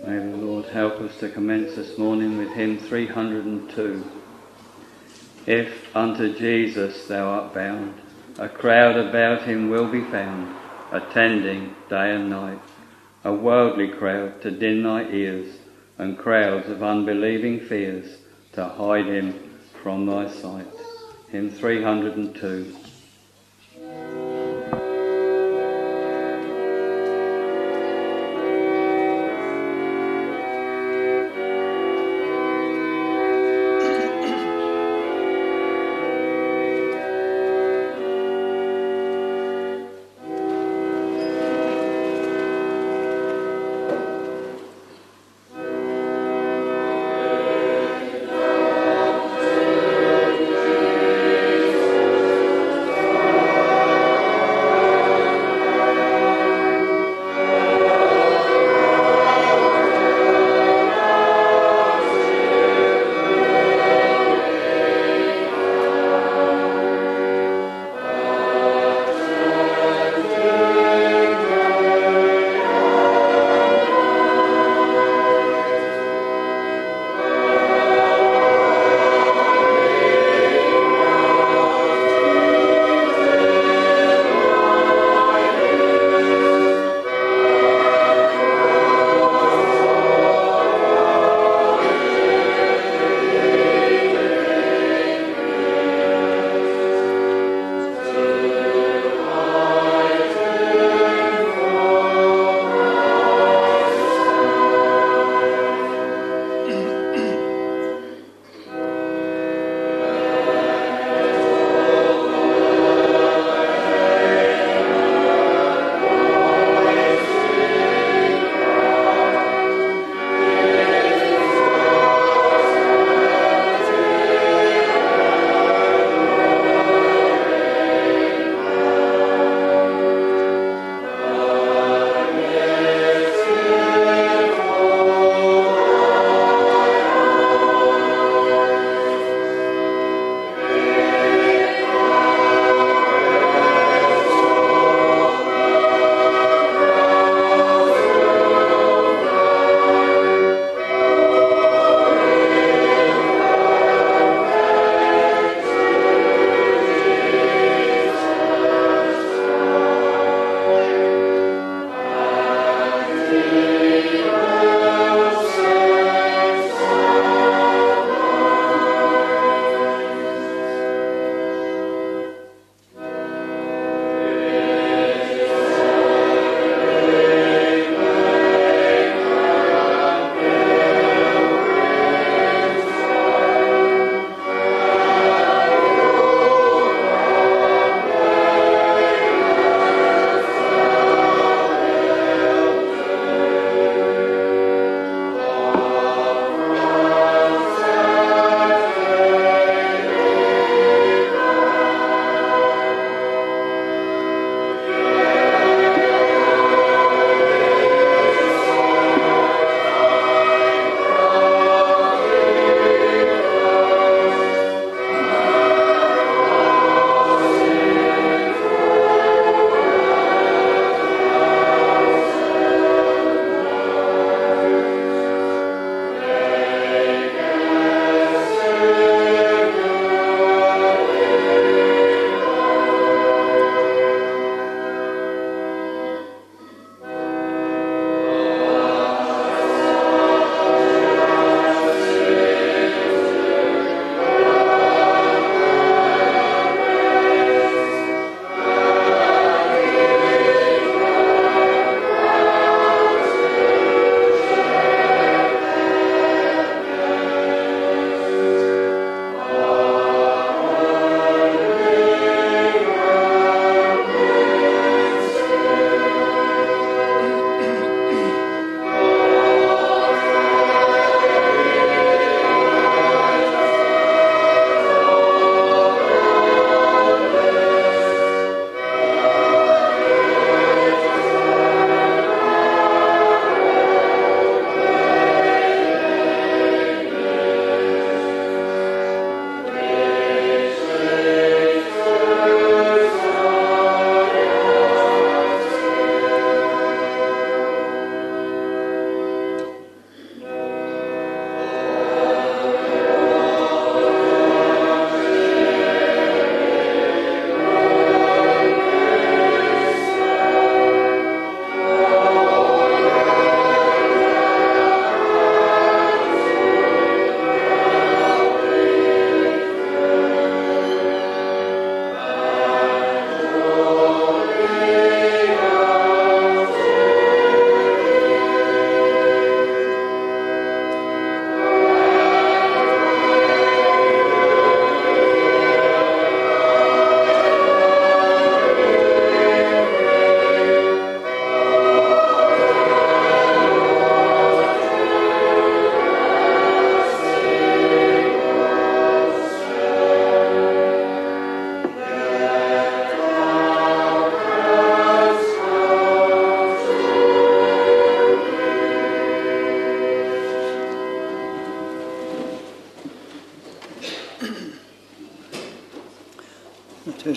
May the Lord help us to commence this morning with hymn 302. If unto Jesus thou art bound, a crowd about him will be found, attending day and night, a worldly crowd to din thy ears, and crowds of unbelieving fears to hide him from thy sight. Hymn 302.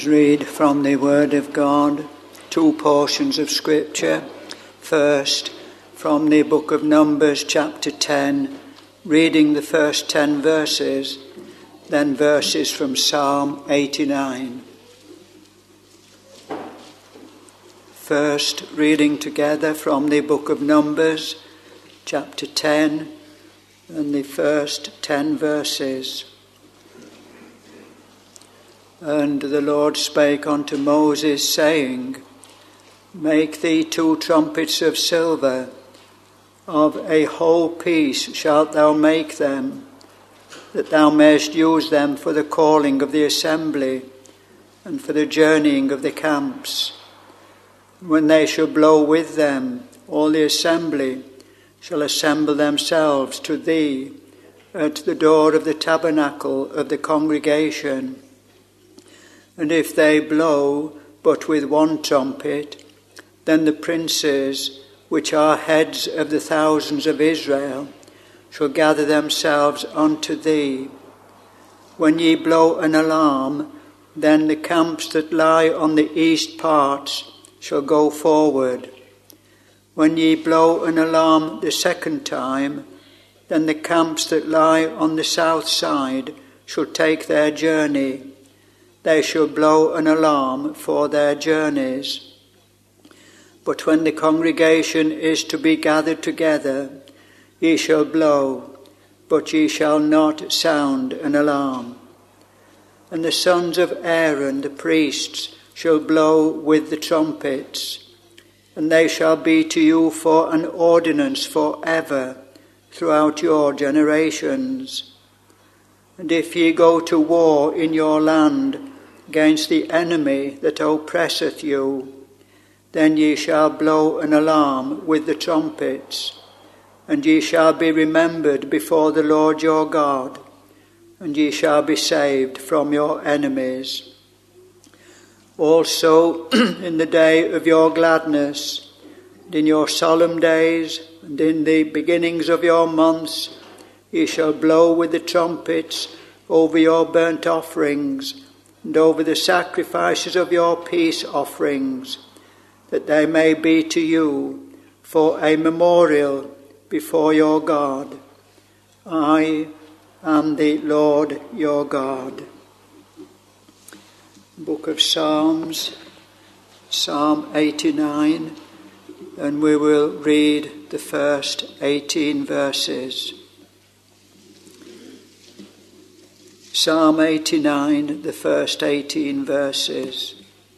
us read from the Word of God, two portions of Scripture. First, from the book of Numbers, chapter 10, reading the first 10 verses, then verses from Psalm 89. First, reading together from the book of Numbers, chapter 10, and the first 10 verses. And the Lord spake unto Moses, saying, Make thee 2 trumpets of silver, of a whole piece shalt thou make them, that thou mayest use them for the calling of the assembly, and for the journeying of the camps. When they shall blow with them, all the assembly shall assemble themselves to thee at the door of the tabernacle of the congregation. And if they blow but with 1 trumpet, then the princes, which are heads of the thousands of Israel, shall gather themselves unto thee. When ye blow an alarm, then the camps that lie on the east parts shall go forward. When ye blow an alarm the 2nd time, then the camps that lie on the south side shall take their journey. They shall blow an alarm for their journeys. But when the congregation is to be gathered together, ye shall blow, but ye shall not sound an alarm. And the sons of Aaron, the priests, shall blow with the trumpets, and they shall be to you for an ordinance for ever throughout your generations. And if ye go to war in your land against the enemy that oppresseth you, then ye shall blow an alarm with the trumpets, and ye shall be remembered before the Lord your God, and ye shall be saved from your enemies. Also in the day of your gladness, and in your solemn days, and in the beginnings of your months, ye shall blow with the trumpets over your burnt offerings, and over the sacrifices of your peace offerings, that they may be to you for a memorial before your God. I am the Lord your God. Book of Psalms, Psalm 89, and we will read the first 18 verses. Psalm 89, the first 18 verses.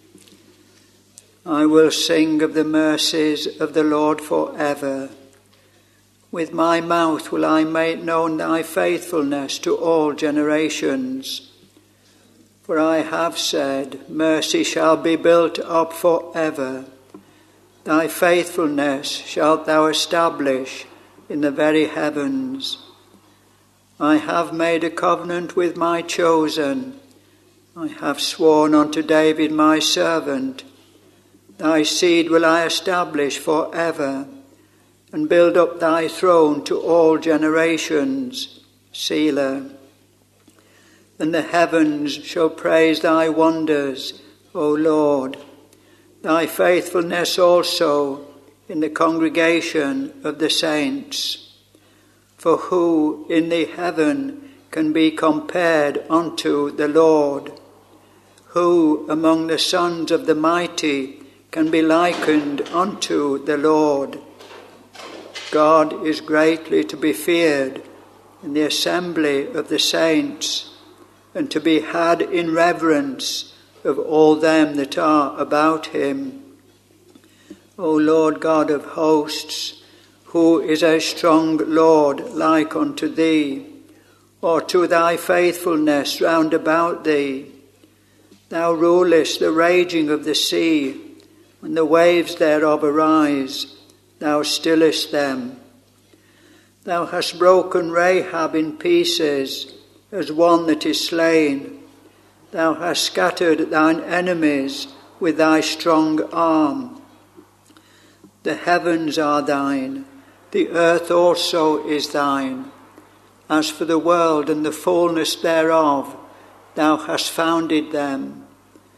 I will sing of the mercies of the Lord forever. With my mouth will I make known thy faithfulness to all generations. For I have said, mercy shall be built up forever. Thy faithfulness shalt thou establish in the very heavens. I have made a covenant with my chosen. I have sworn unto David my servant. Thy seed will I establish forever, and build up thy throne to all generations. Selah. And the heavens shall praise thy wonders, O Lord, thy faithfulness also in the congregation of the saints. For who in the heaven can be compared unto the Lord? Who among the sons of the mighty can be likened unto the Lord? God is greatly to be feared in the assembly of the saints, and to be had in reverence of all them that are about him. O Lord God of hosts, who is a strong Lord like unto thee, or to thy faithfulness round about thee? Thou rulest the raging of the sea, when the waves thereof arise, thou stillest them. Thou hast broken Rahab in pieces, as one that is slain. Thou hast scattered thine enemies with thy strong arm. The heavens are thine, the earth also is thine. As for the world and the fullness thereof, thou hast founded them.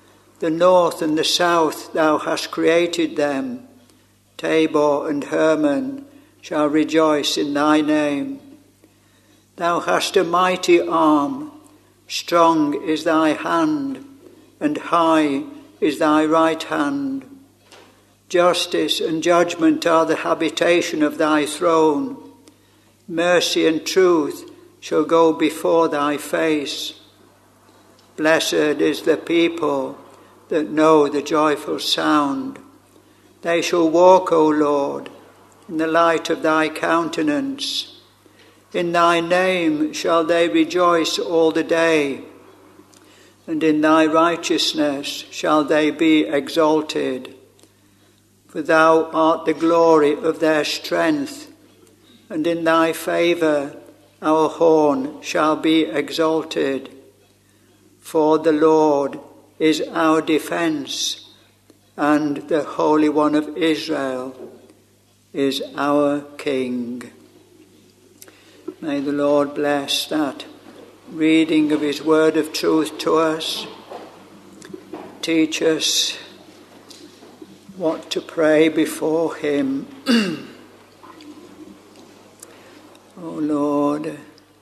The north and the south thou hast created them. Tabor and Hermon shall rejoice in thy name. Thou hast a mighty arm, strong is thy hand, and high is thy right hand. Justice and judgment are the habitation of thy throne. Mercy and truth shall go before thy face. Blessed is the people that know the joyful sound. They shall walk, O Lord, in the light of thy countenance. In thy name shall they rejoice all the day, and in thy righteousness shall they be exalted. For thou art the glory of their strength, and in thy favour our horn shall be exalted. For the Lord is our defence, and the Holy One of Israel is our King. May the Lord bless that reading of his word of truth to us. Teach us what to pray before him. O Lord,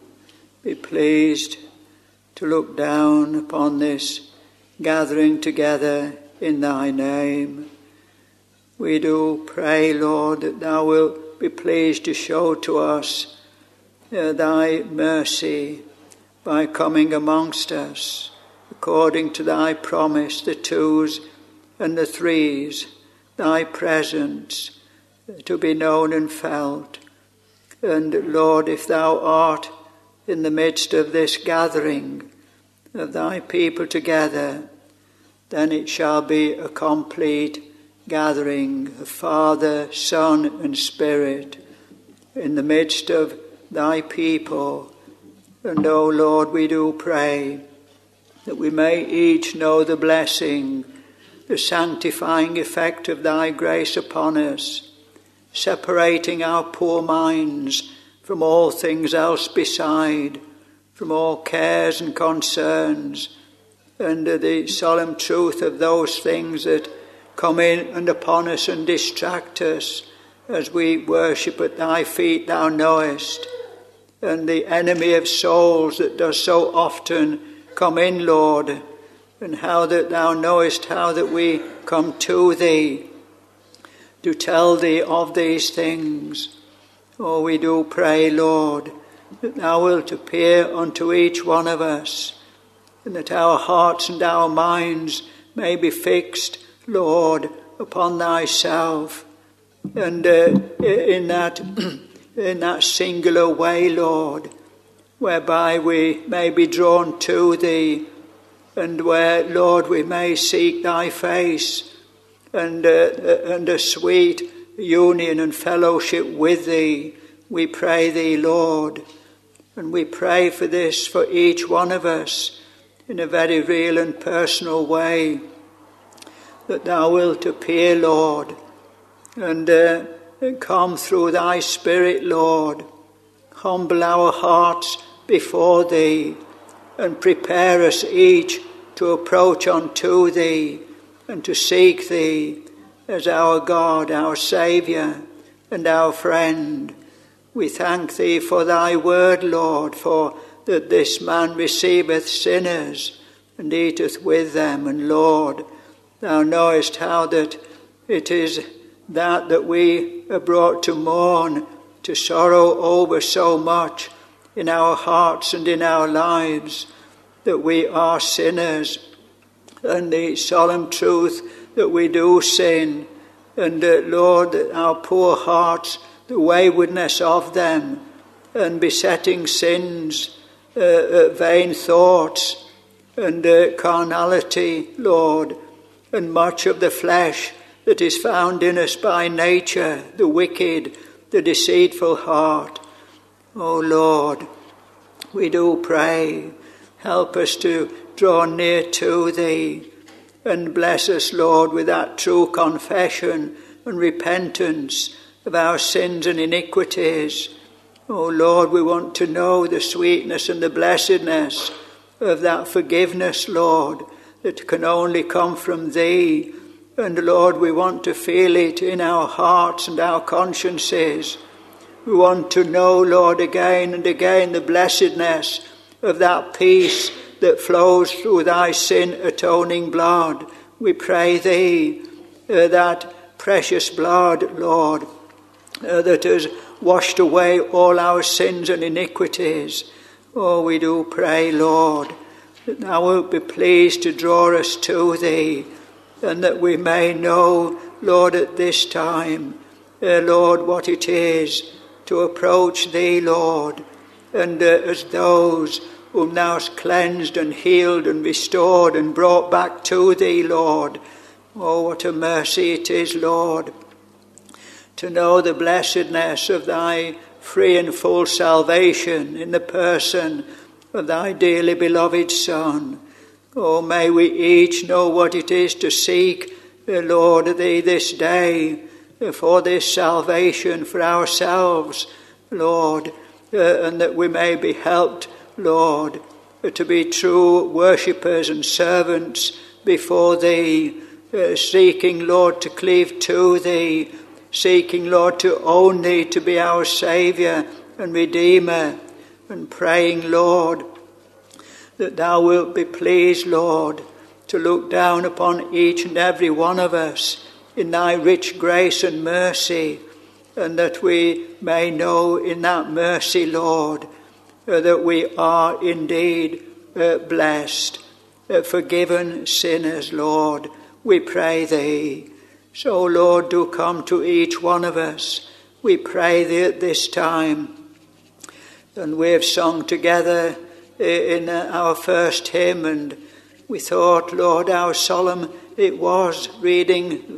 be pleased to look down upon this gathering together in thy name. We do pray, Lord, that thou wilt be pleased to show to us thy mercy by coming amongst us, according to thy promise, the twos and the threes, thy presence to be known and felt. And Lord, if thou art in the midst of this gathering of thy people together, then it shall be a complete gathering of Father, Son, and Spirit in the midst of thy people. And, O Lord, we do pray that we may each know the blessing, the sanctifying effect of thy grace upon us, separating our poor minds from all things else beside, from all cares and concerns, and the solemn truth of those things that come in and upon us and distract us as we worship at thy feet, thou knowest. And the enemy of souls that does so often come in, Lord, and how that thou knowest how that we come to thee, to tell thee of these things. Oh, we do pray, Lord, that thou wilt appear unto each one of us, and that our hearts and our minds may be fixed, Lord, upon thyself, and in that singular way, Lord, whereby we may be drawn to thee, and where, Lord, we may seek thy face, and a sweet union and fellowship with thee. We pray thee, Lord, and we pray for this for each one of us in a very real and personal way, that thou wilt appear, Lord, and come through thy Spirit, Lord, humble our hearts before thee, and prepare us each to approach unto thee and to seek thee as our God, our Saviour, and our friend. We thank thee for thy word, Lord, for that this man receiveth sinners and eateth with them. And Lord, thou knowest how that it is that we are brought to mourn, to sorrow over so much in our hearts and in our lives, that we are sinners, and the solemn truth that we do sin, and Lord, that our poor hearts, the waywardness of them, and besetting sins, vain thoughts, and carnality, Lord, and much of the flesh that is found in us by nature, the wicked, the deceitful heart. O Lord, we do pray, help us to draw near to thee, and bless us, Lord, with that true confession and repentance of our sins and iniquities. O Lord, we want to know the sweetness and the blessedness of that forgiveness, Lord, that can only come from thee. And Lord, we want to feel it in our hearts and our consciences. We want to know, Lord, again and again the blessedness of that peace that flows through thy sin-atoning blood. We pray thee that precious blood, Lord, that has washed away all our sins and iniquities. Oh, we do pray, Lord, that thou wilt be pleased to draw us to thee, and that we may know, Lord, at this time, Lord, what it is to approach thee, Lord, and as those whom thou hast cleansed and healed and restored and brought back to thee, Lord. Oh, what a mercy it is, Lord, to know the blessedness of thy free and full salvation in the person of thy dearly beloved Son. Oh, may we each know what it is to seek, Lord, thee this day for this salvation for ourselves, Lord, and that we may be helped, Lord, to be true worshippers and servants before thee, seeking, Lord, to cleave to thee, seeking, Lord, to own thee to be our Saviour and Redeemer, and praying, Lord, that thou wilt be pleased, Lord, to look down upon each and every one of us in thy rich grace and mercy, and that we may know in that mercy, Lord, that we are indeed blessed, forgiven sinners, Lord, we pray thee. So, Lord, do come to each one of us, we pray thee at this time. And we have sung together in our first hymn, and we thought, Lord, how solemn it was reading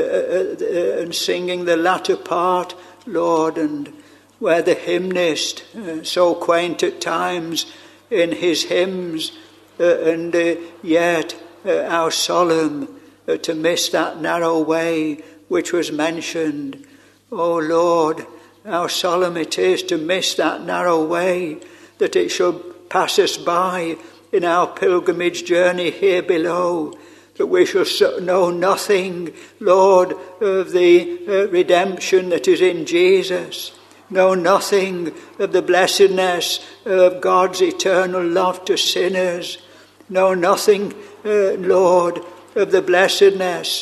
and singing the latter part, Lord, and where the hymnist, so quaint at times in his hymns, and yet how solemn to miss that narrow way which was mentioned. Oh, Lord, how solemn it is to miss that narrow way, that it should pass us by in our pilgrimage journey here below, that we shall know nothing, Lord, of the redemption that is in Jesus, know nothing of the blessedness of God's eternal love to sinners, know nothing, Lord, of the blessedness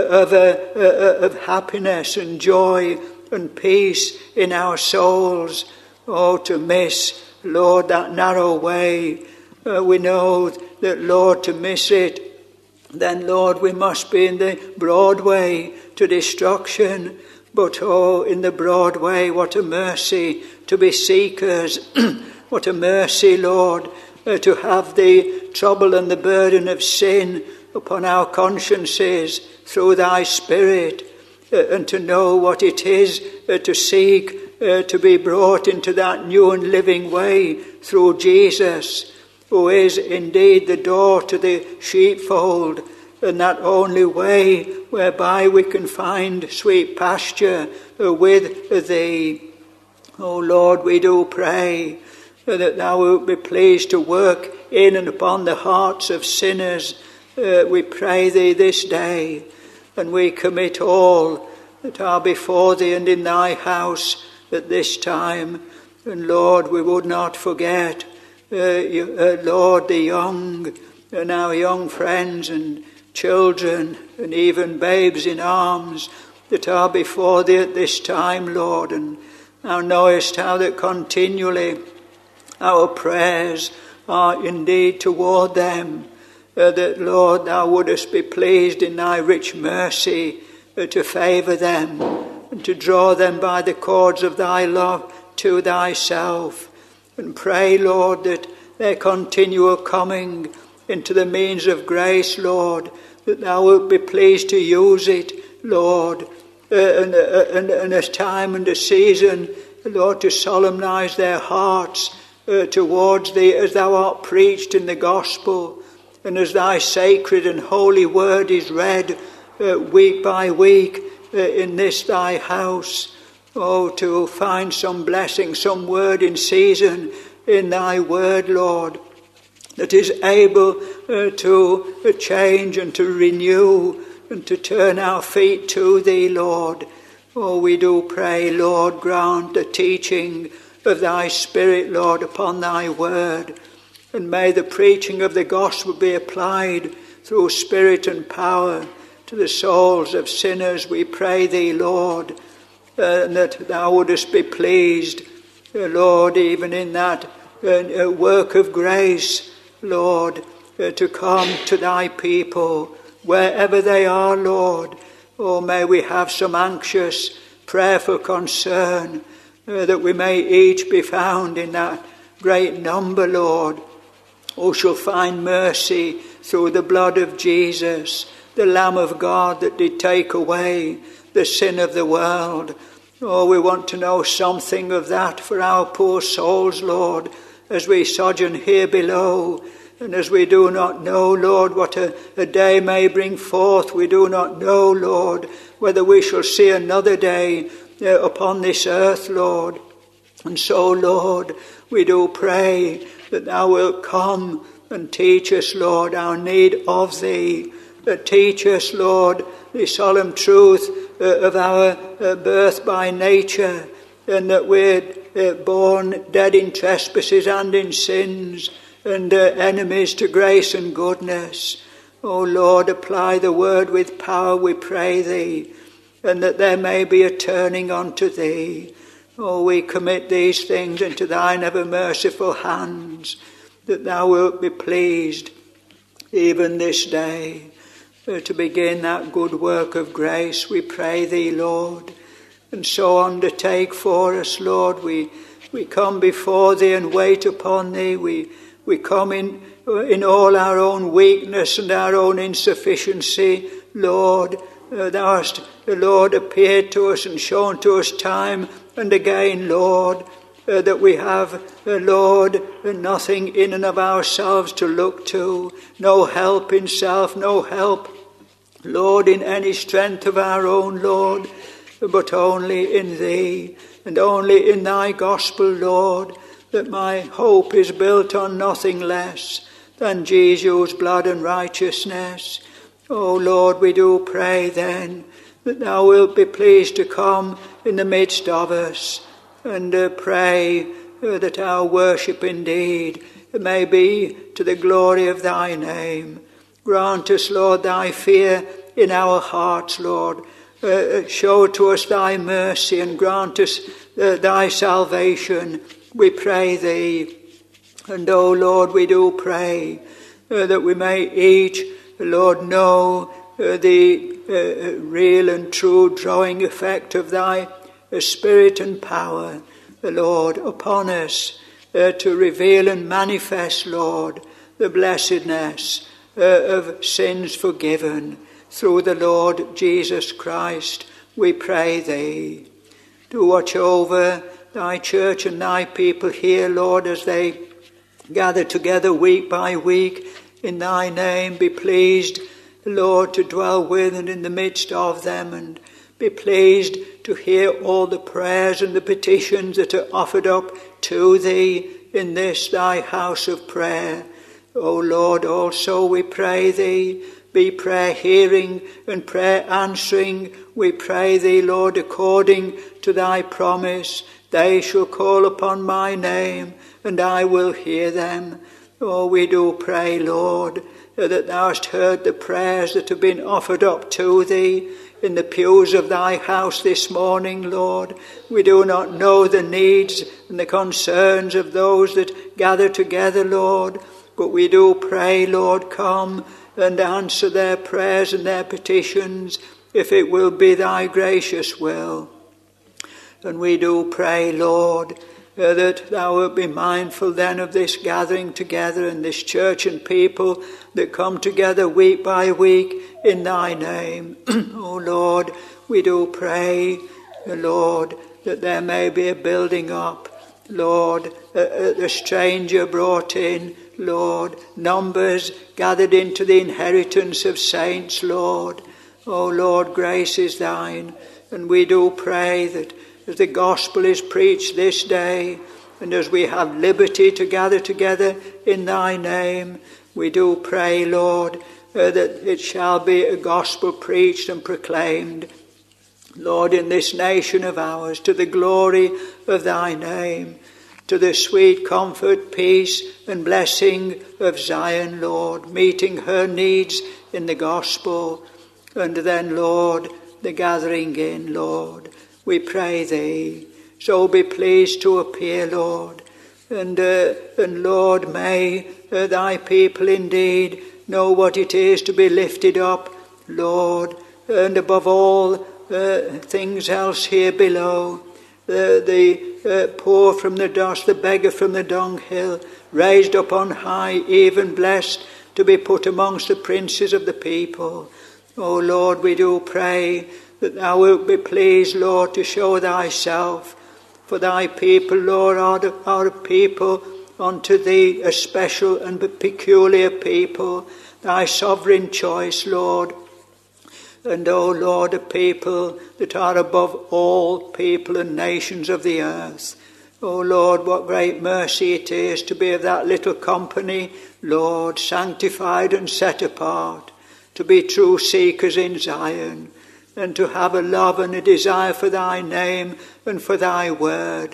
of happiness and joy and peace in our souls. Oh, to miss, Lord, that narrow way. We know that, Lord, to miss it, then, Lord, we must be in the broad way to destruction. But, oh, in the broad way, what a mercy to be seekers. What a mercy, Lord, to have the trouble and the burden of sin upon our consciences through thy Spirit, and to know what it is to seek to be brought into that new and living way through Jesus, who is indeed the door to the sheepfold, and that only way whereby we can find sweet pasture with thee. O Lord, we do pray that thou wilt be pleased to work in and upon the hearts of sinners. We pray thee this day, and we commit all that are before thee and in thy house at this time. And Lord, we would not forget, Lord, the young and our young friends and children and even babes in arms that are before thee at this time, Lord. And thou knowest how that continually our prayers are indeed toward them, that, Lord, thou wouldest be pleased in thy rich mercy to favour them and to draw them by the cords of thy love to thyself. And pray, Lord, that their continual coming into the means of grace, Lord, that thou wilt be pleased to use it, Lord, and a time and a season, Lord, to solemnize their hearts towards thee as thou art preached in the gospel, and as thy sacred and holy word is read week by week in this thy house. Oh, to find some blessing, some word in season in thy word, Lord, that is able to change and to renew and to turn our feet to thee, Lord. Oh, we do pray, Lord, grant the teaching of thy Spirit, Lord, upon thy word. And may the preaching of the gospel be applied through spirit and power to the souls of sinners, we pray thee, Lord, and that thou wouldest be pleased, Lord, even in that work of grace, Lord, to come to thy people, wherever they are, Lord. Oh, may we have some anxious, prayerful concern, that we may each be found in that great number, Lord, who shall find mercy through the blood of Jesus, the Lamb of God that did take away the sin of the world. Oh, we want to know something of that for our poor souls, Lord, as we sojourn here below. And as we do not know, Lord, what a day may bring forth, we do not know, Lord, whether we shall see another day upon this earth, Lord. And so, Lord, we do pray that thou wilt come and teach us, Lord, our need of thee. Teach us, Lord, the solemn truth of our birth by nature, and that we're born dead in trespasses and in sins, and enemies to grace and goodness. O Lord, apply the word with power, we pray thee, and that there may be a turning unto thee. Oh, we commit these things into thine ever merciful hands, that thou wilt be pleased even this day to begin that good work of grace, we pray thee, Lord. And so undertake for us, Lord. We come before thee and wait upon thee. We come in all our own weakness and our own insufficiency, Lord. Thou hast, Lord, appeared to us and shown to us time and again, Lord, that we have, Lord, nothing in and of ourselves to look to, no help in self, no help, Lord, in any strength of our own, Lord, but only in thee and only in thy gospel, Lord, that my hope is built on nothing less than Jesus' blood and righteousness. Oh, Lord, we do pray then that thou wilt be pleased to come in the midst of us, and pray that our worship indeed may be to the glory of thy name. Grant us, Lord, thy fear in our hearts, Lord. Show to us thy mercy and grant us thy salvation, we pray thee. And, O Lord, we do pray that we may each, Lord, know the real and true drawing effect of thy Spirit and power, Lord, upon us, to reveal and manifest, Lord, the blessedness of sins forgiven through the Lord Jesus Christ, we pray thee. Do watch over thy church and thy people here, Lord, as they gather together week by week in thy name. Be pleased, Lord, to dwell with and in the midst of them, and be pleased to hear all the prayers and the petitions that are offered up to thee in this thy house of prayer. O Lord, also we pray thee, be prayer hearing and prayer answering. We pray thee, Lord, according to thy promise, they shall call upon my name, and I will hear them. Oh, we do pray, Lord, that thou hast heard the prayers that have been offered up to thee in the pews of thy house this morning, Lord. We do not know the needs and the concerns of those that gather together, Lord, but we do pray, Lord, come and answer their prayers and their petitions, if it will be thy gracious will. And we do pray, Lord, that thou wilt be mindful then of this gathering together and this church and people that come together week by week in thy name. O Lord, we do pray, Lord, that there may be a building up, Lord, a stranger brought in, Lord, numbers gathered into the inheritance of saints, Lord. O Lord, grace is thine, and we do pray that as the gospel is preached this day, And as we have liberty to gather together in thy name, we do pray, Lord, that it shall be a gospel preached and proclaimed, Lord, in this nation of ours, to the glory of thy name, to the sweet comfort, peace and blessing of Zion, Lord, meeting her needs in the gospel. And then, Lord, the gathering in, Lord, we pray thee, so be pleased to appear, Lord. And Lord, may thy people indeed know what it is to be lifted up, Lord, and above all things else here below, the poor from the dust, the beggar from the dunghill, raised up on high, even blessed to be put amongst the princes of the people. O Lord, we do pray that thou wilt be pleased, Lord, to show thyself. For thy people, Lord, are a people unto thee, a special and peculiar people, thy sovereign choice, Lord. And, O Lord, a people that are above all people and nations of the earth. O Lord, what great mercy it is to be of that little company, Lord, sanctified and set apart, to be true seekers in Zion, and to have a love and a desire for thy name and for thy word.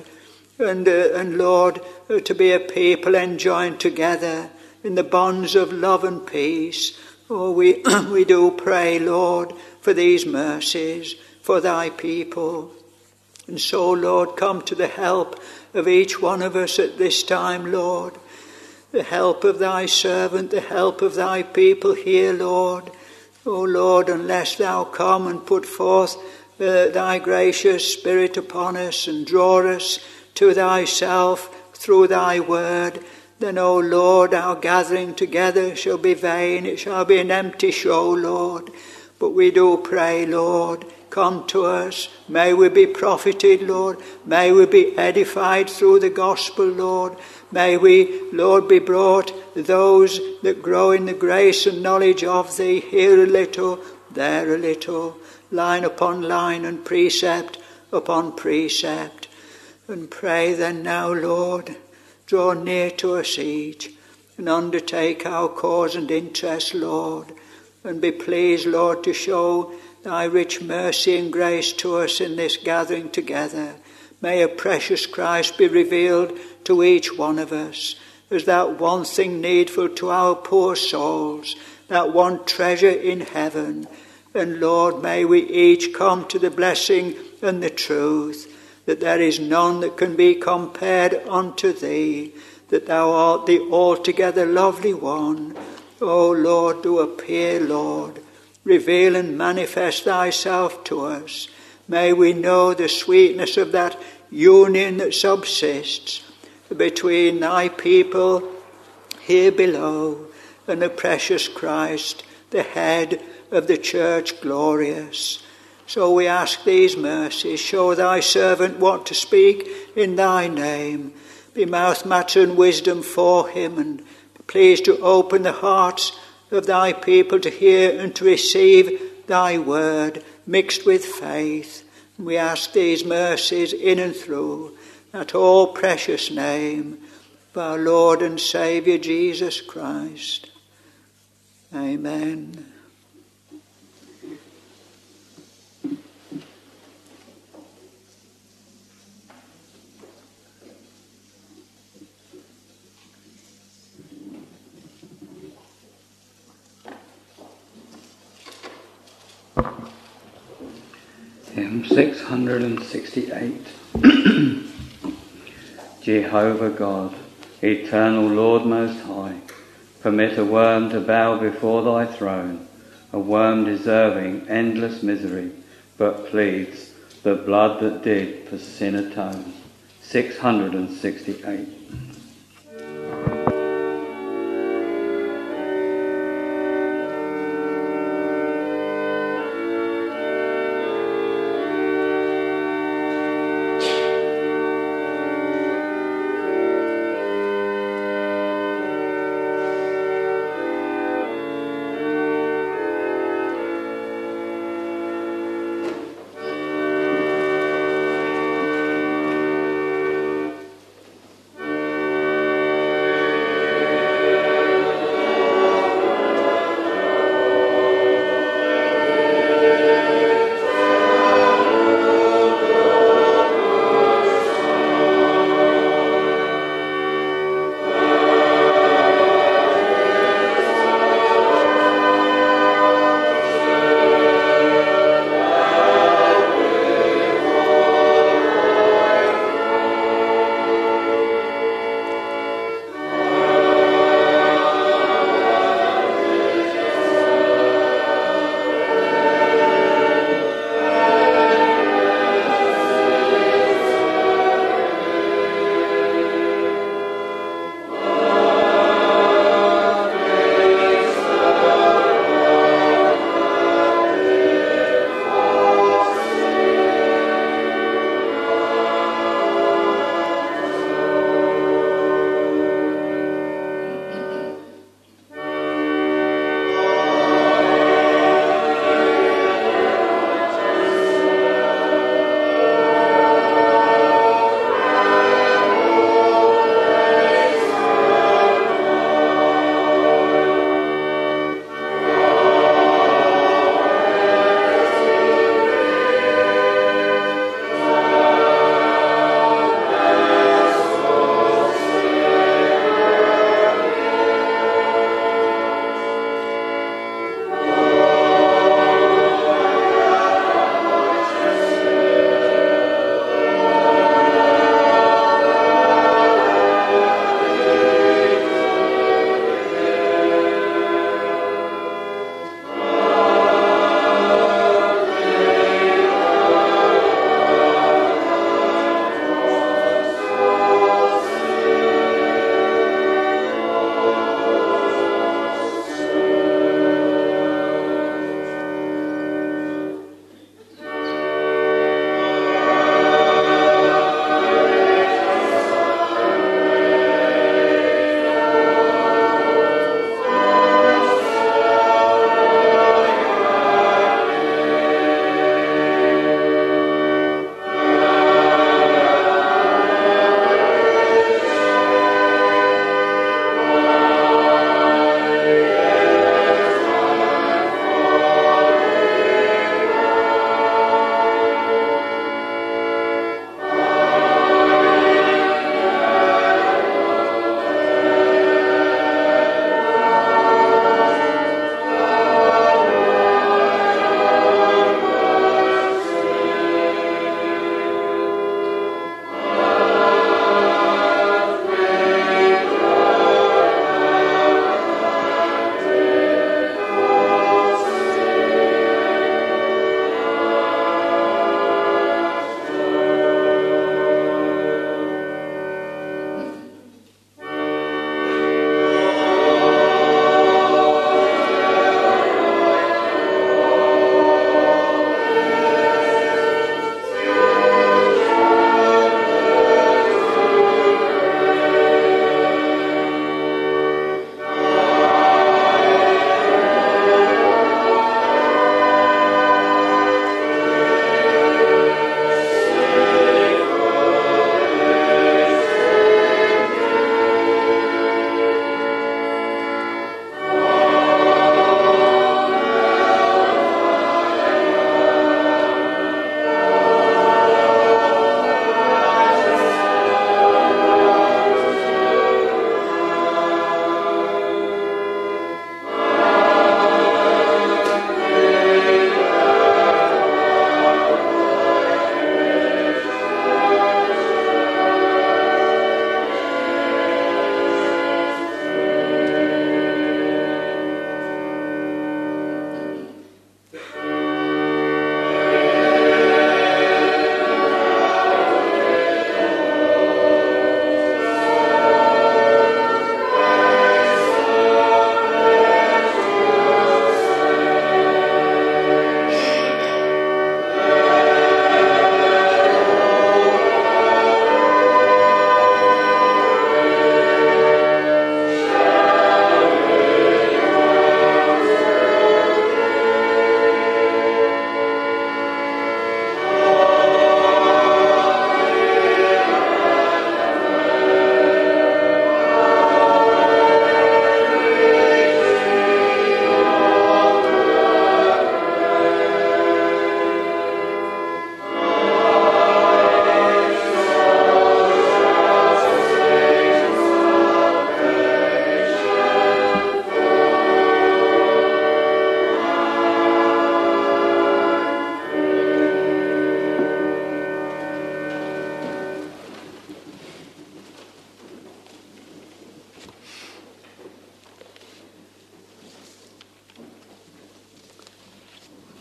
And Lord, to be a people enjoined together in the bonds of love and peace. Oh, we do pray, Lord, for these mercies, for thy people. And so, Lord, come to the help of each one of us at this time, Lord. The help of thy servant, the help of thy people here, Lord. O Lord, unless thou come and put forth thy gracious Spirit upon us and draw us to thyself through thy word, then, O Lord, our gathering together shall be vain. It shall be an empty show, Lord. But we do pray, Lord, come to us. May we be profited, Lord. May we be edified through the gospel, Lord. May we, Lord, be brought those that grow in the grace and knowledge of thee, here a little, there a little, line upon line and precept upon precept. And pray then now, Lord, draw near to us each and undertake our cause and interest, Lord, and be pleased, Lord, to show thy rich mercy and grace to us in this gathering together. May a precious Christ be revealed to each one of us as that one thing needful to our poor souls, that one treasure in heaven. And Lord, may we each come to the blessing and the truth that there is none that can be compared unto thee, that thou art the altogether lovely one. O Lord, do appear, Lord. Reveal and manifest thyself to us. May we know the sweetness of that union that subsists between thy people here below and the precious Christ, the head of the church glorious. So we ask these mercies. Show thy servant what to speak in thy name. Be mouth, matter and wisdom for him, and be pleased to open the hearts of thy people to hear and to receive thy word mixed with faith. And we ask these mercies in and through that all precious name of our Lord and Saviour Jesus Christ. Amen. Hymn 668. Jehovah God, eternal Lord most high, permit a worm to bow before thy throne, a worm deserving endless misery, but pleads the blood that did for sin atone. 668.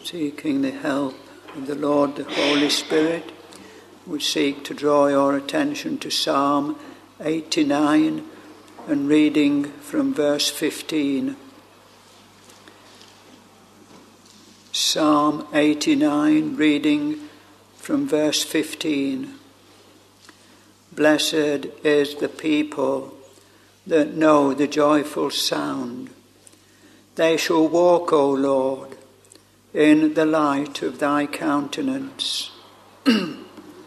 seeking the help of the Lord, the Holy Spirit, would seek to draw your attention to Psalm 89 and reading from verse 15. Psalm 89, reading from verse 15. Blessed is the people that know the joyful sound. They shall walk, O Lord, in the light of thy countenance. I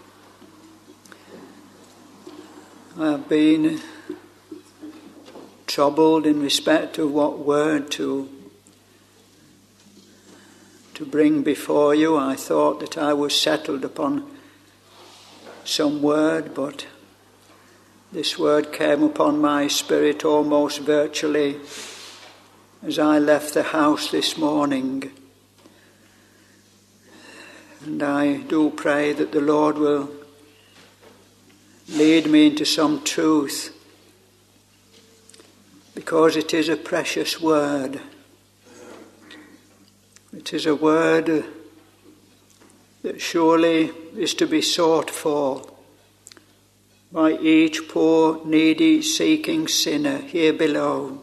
have been troubled in respect of what word to bring before you. I thought that I was settled upon some word, but this word came upon my spirit almost virtually as I left the house this morning. And I do pray that the Lord will lead me into some truth, because it is a precious word. It is a word that surely is to be sought for by each poor, needy, seeking sinner here below.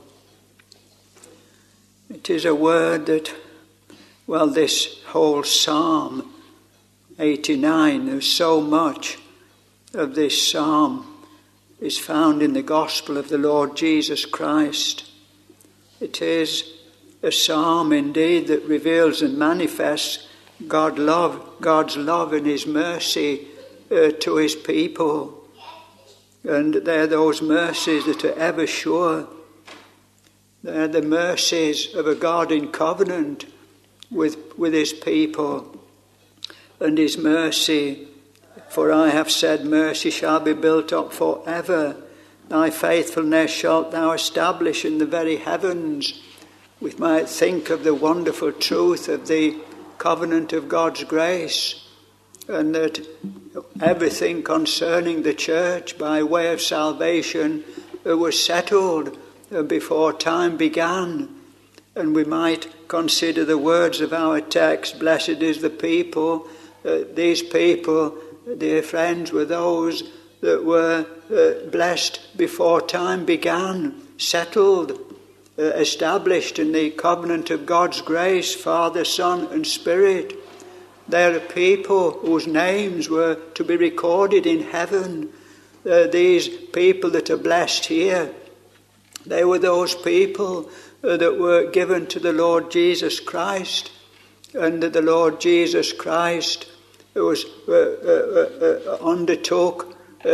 It is a word that, well, this whole Psalm 89, there's so much of this psalm is found in the gospel of the Lord Jesus Christ. It is a psalm indeed that reveals and manifests God's love and his mercy to his people. And they're those mercies that are ever sure. They're the mercies of a God in covenant with his people. And his mercy, for I have said, mercy shall be built up forever. Thy faithfulness shalt thou establish in the very heavens. We might think of the wonderful truth of the covenant of God's grace, and that everything concerning the church by way of salvation was settled before time began. And we might consider the words of our text, blessed is the people. These people, dear friends, were those that were blessed before time began, settled, established in the covenant of God's grace, Father, Son and Spirit. They are people whose names were to be recorded in heaven. These people that are blessed here, they were those people that were given to the Lord Jesus Christ, and that the Lord Jesus Christ was undertook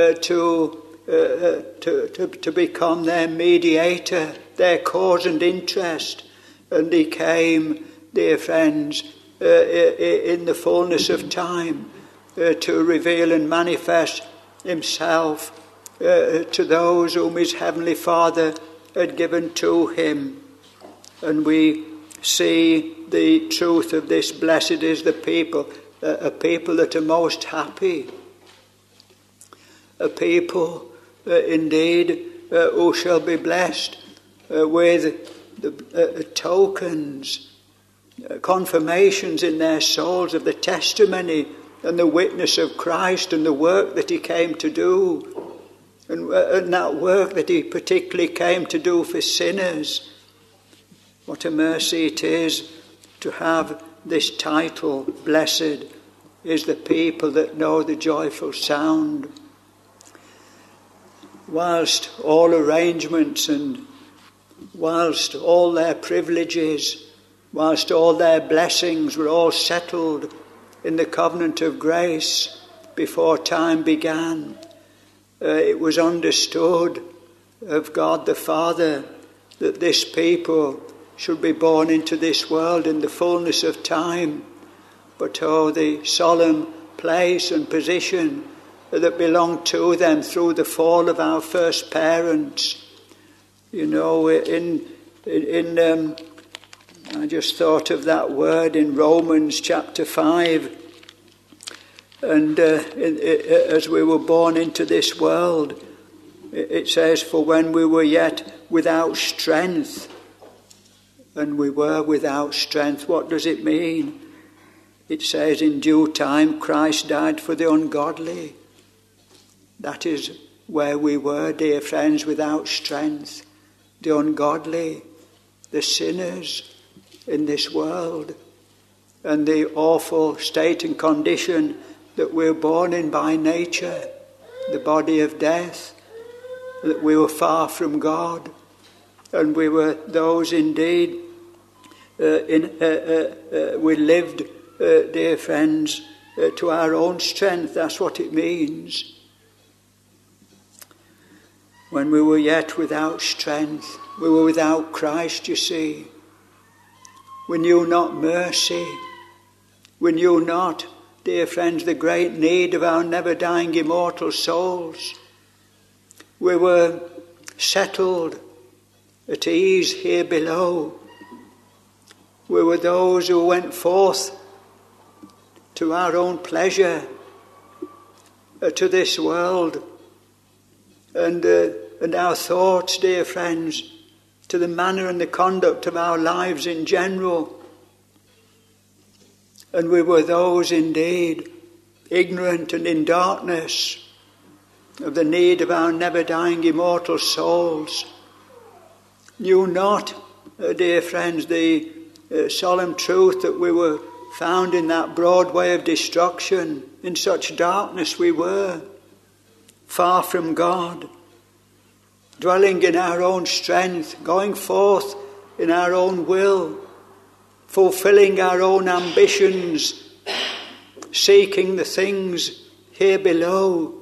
to become their mediator, their cause and interest. And he came, dear friends, in the fullness of time to reveal and manifest himself to those whom his heavenly Father had given to him. And we see the truth of this. Blessed is the people, a people that are most happy, a people indeed who shall be blessed with the tokens, confirmations in their souls of the testimony and the witness of Christ and the work that he came to do, and that work that he particularly came to do for sinners. What a mercy it is to have this title, blessed is the people that know the joyful sound. Whilst all arrangements and whilst all their privileges, whilst all their blessings were all settled in the covenant of grace before time began, it was understood of God the Father that this people should be born into this world in the fullness of time. But the solemn place and position that belonged to them through the fall of our first parents. You know, I just thought of that word in Romans chapter 5. And as we were born into this world, it says, for when we were yet without strength, and we were without strength. What does it mean? it says, in due time Christ died for the ungodly. That is where we were, dear friends, without strength. The ungodly, the sinners in this world, and the awful state and condition that we're born in by nature, the body of death, that we were far from God, and we were those indeed, we lived, dear friends, to our own strength. That's what it means. When we were yet without strength, we were without Christ, you see. We knew not mercy. We knew not, dear friends, the great need of our never-dying immortal souls. We were settled at ease here below. We were those who went forth to our own pleasure, to this world, and our thoughts, dear friends, to the manner and the conduct of our lives in general. And we were those indeed, ignorant and in darkness of the need of our never-dying immortal souls. Knew not, dear friends, the solemn truth that we were found in that broad way of destruction. In such darkness we were, far from God, dwelling in our own strength, going forth in our own will, fulfilling our own ambitions, seeking the things here below.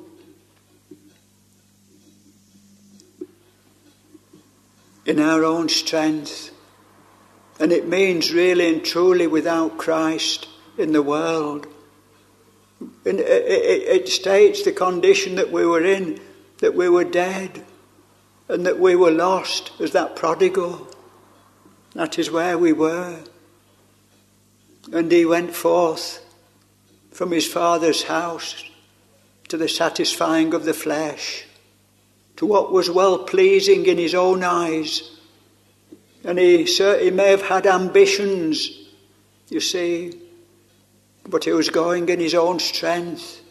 In our own strength. And it means really and truly without Christ in the world. And it states the condition that we were in, that we were dead and that we were lost as that prodigal. That is where we were. And he went forth from his Father's house to the satisfying of the flesh, to what was well-pleasing in his own eyes. And he may have had ambitions, you see, but he was going in his own strength.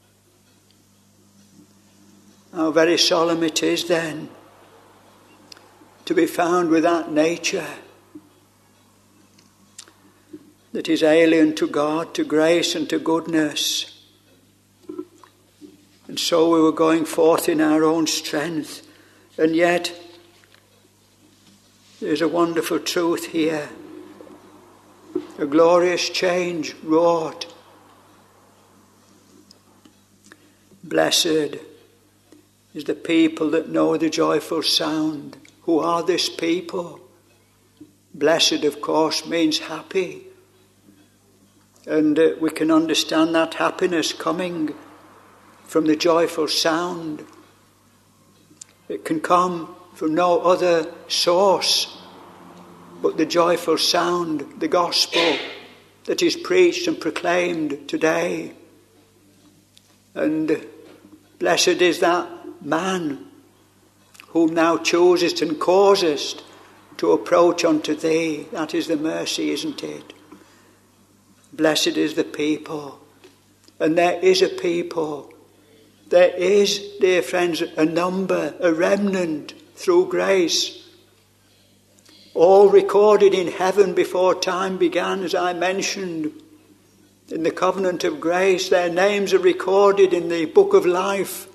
How very solemn it is then to be found with that nature that is alien to God, to grace and to goodness. And so we were going forth in our own strength. And yet, there's a wonderful truth here. A glorious change wrought. Blessed is the people that know the joyful sound. Who are this people? Blessed, of course, means happy. And we can understand that happiness coming from the joyful sound. It can come from no other source but the joyful sound, the gospel that is preached and proclaimed today. And blessed is that man whom thou choosest and causest to approach unto thee. That is the mercy, isn't it? Blessed is the people. And there is a people. There is, dear friends, a number, a remnant through grace. All recorded in heaven before time began, as I mentioned. In the covenant of grace, their names are recorded in the book of life.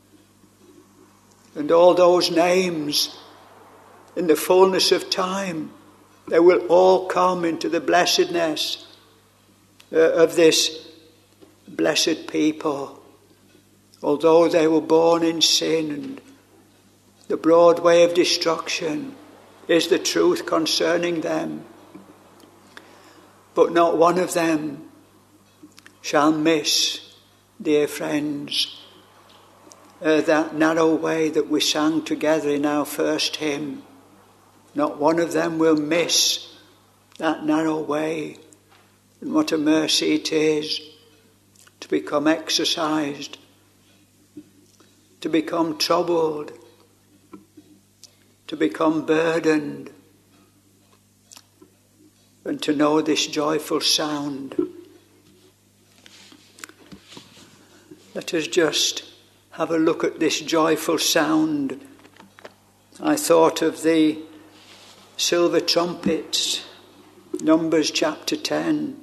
And all those names, in the fullness of time, they will all come into the blessedness of this blessed people. Although they were born in sin, and the broad way of destruction is the truth concerning them. But not one of them shall miss, dear friends, that narrow way that we sang together in our first hymn. Not one of them will miss that narrow way. And what a mercy it is to become exercised, to become troubled, to become burdened, and to know this joyful sound Let us just have a look at this joyful sound. I thought of the silver trumpets, Numbers chapter 10.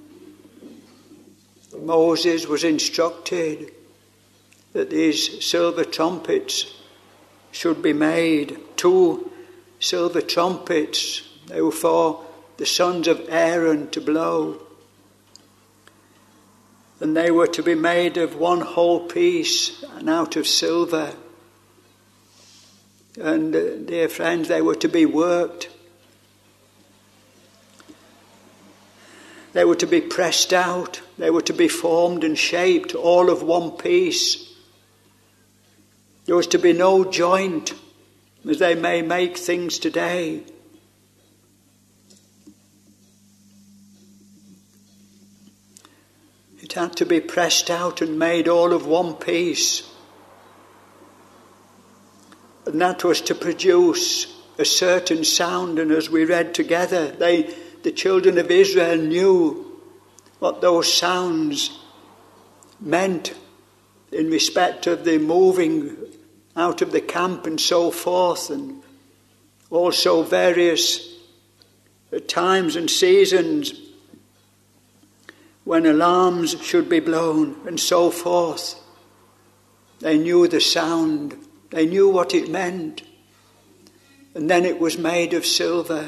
Moses was instructed that these silver trumpets should be made. 2 silver trumpets, they were for the sons of Aaron to blow. And they were to be made of one whole piece and out of silver. And dear friends, they were to be worked. They were to be pressed out. They were to be formed and shaped, all of one piece. There was to be no joint, as they may make things today. It had to be pressed out and made all of one piece. And that was to produce a certain sound. And as we read together, the children of Israel knew what those sounds meant in respect of the moving out of the camp and so forth, and also various times and seasons when alarms should be blown and so forth. They knew the sound. They knew what it meant. And then it was made of silver,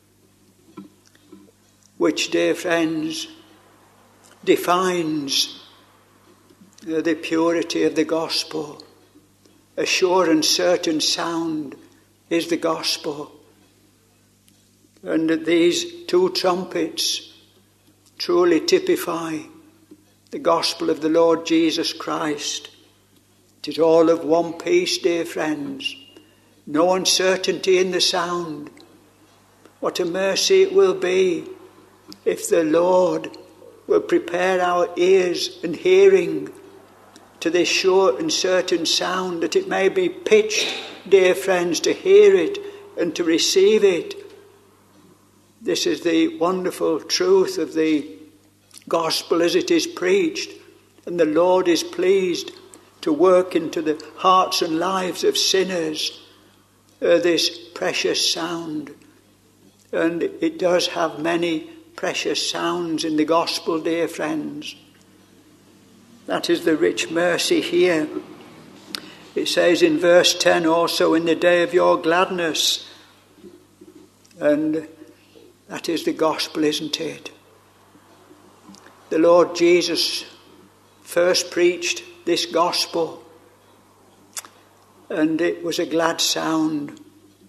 which, dear friends, defines the purity of the gospel. A sure and certain sound is the gospel. And these 2 trumpets truly typify the gospel of the Lord Jesus Christ. It is all of one piece, dear friends. No uncertainty in the sound. What a mercy it will be if the Lord will prepare our ears and hearing to this sure and certain sound, that it may be pitched, dear friends, to hear it and to receive it. This is the wonderful truth of the gospel as it is preached, and the Lord is pleased to work into the hearts and lives of sinners this precious sound. And it does have many precious sounds in the gospel, dear friends. That is the rich mercy here. It says in verse 10 also, in the day of your gladness. And that is the gospel, isn't it? The Lord Jesus first preached this gospel, and it was a glad sound.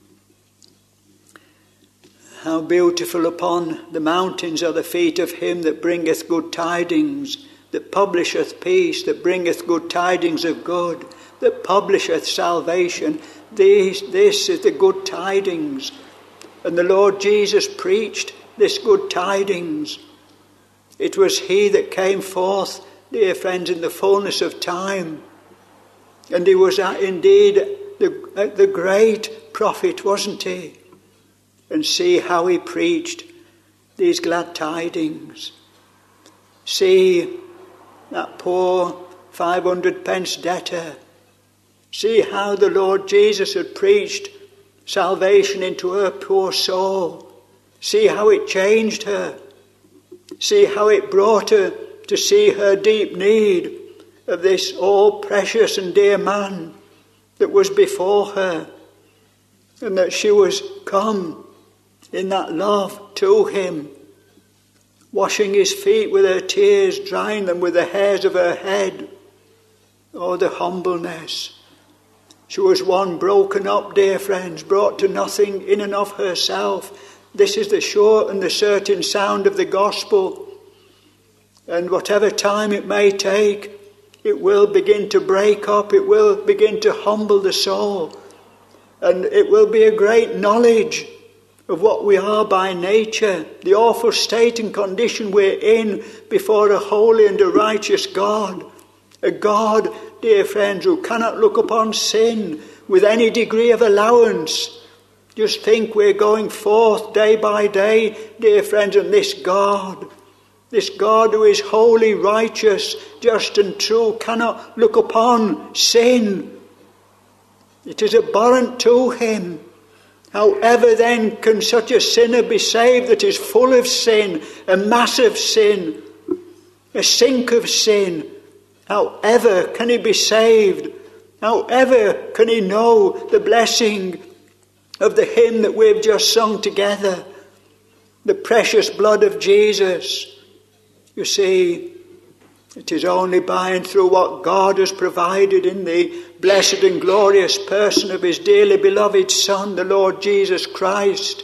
How beautiful upon the mountains are the feet of him that bringeth good tidings, that publisheth peace, that bringeth good tidings of good, that publisheth salvation. This is the good tidings. And the Lord Jesus preached this good tidings. It was he that came forth, dear friends, in the fullness of time. And he was indeed the great prophet, wasn't he? And see how he preached these glad tidings. See that poor 500 pence debtor. See how the Lord Jesus had preached salvation into her poor soul. See how it changed her. See how it brought her to see her deep need of this all precious and dear man that was before her, and that she was come in that love to him, washing his feet with her tears, drying them with the hairs of her head. Oh, the humbleness. She was one broken up, dear friends, brought to nothing in and of herself. This is the sure and the certain sound of the gospel. And whatever time it may take, it will begin to break up. It will begin to humble the soul. And it will be a great knowledge of what we are by nature, the awful state and condition we're in before a holy and a righteous God. A God, dear friends, who cannot look upon sin with any degree of allowance. Just think, we're going forth day by day, dear friends, and this God This God who is holy, righteous, just and true cannot look upon sin. It is abhorrent to him. However then can such a sinner be saved that is full of sin, a massive sin, a sink of sin? However can he be saved? However can he know the blessing of the hymn that we've just sung together? The precious blood of Jesus. You see, it is only by and through what God has provided in the blessed and glorious person of his dearly beloved Son, the Lord Jesus Christ.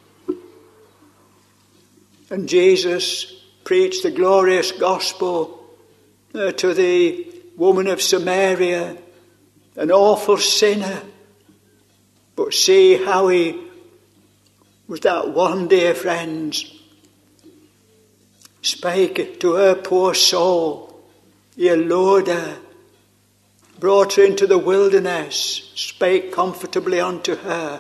And Jesus preached the glorious gospel to the woman of Samaria, an awful sinner. But see how he was that one, dear friends, spake to her poor soul. He allured her, brought her into the wilderness, spake comfortably unto her.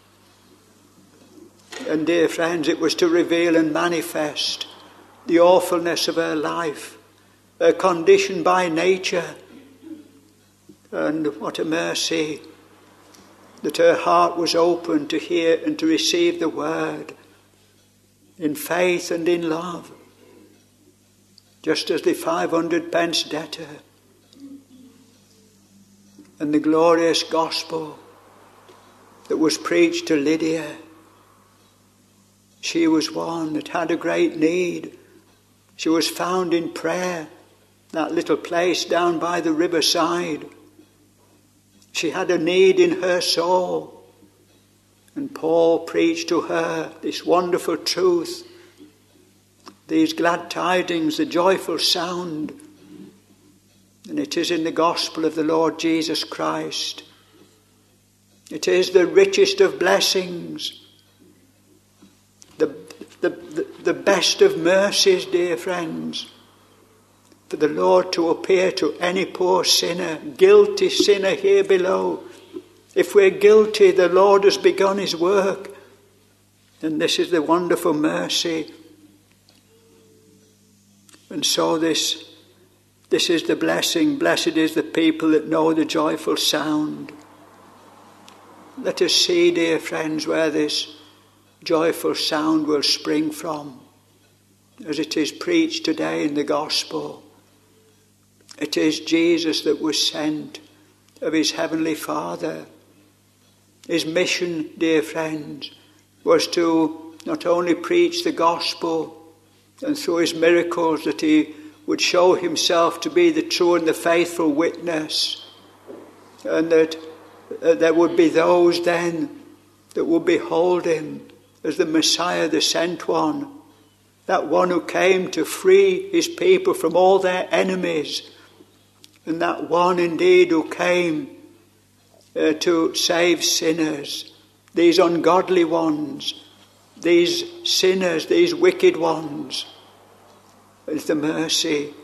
And dear friends, it was to reveal and manifest the awfulness of her life, her condition by nature. And what a mercy that her heart was open to hear and to receive the word in faith and in love. Just as the 500 pence debtor and the glorious gospel that was preached to Lydia. She was one that had a great need. She was found in prayer, that little place down by the riverside. She had a need in her soul. And Paul preached to her this wonderful truth, these glad tidings, the joyful sound. And it is in the gospel of the Lord Jesus Christ. It is the richest of blessings, the best of mercies, dear friends, for the Lord to appear to any poor sinner, guilty sinner here below. If we're guilty, the Lord has begun his work. And this is the wonderful mercy. And so this is the blessing. Blessed is the people that know the joyful sound. Let us see, dear friends, where this joyful sound will spring from, as it is preached today in the gospel. It is Jesus that was sent of his heavenly Father. His mission, dear friends, was to not only preach the gospel, and through his miracles that he would show himself to be the true and the faithful witness, and that there would be those then that would behold him as the Messiah, the sent one, that one who came to free his people from all their enemies, and that one indeed who came to save sinners, these ungodly ones, these sinners, these wicked ones. It's the mercy.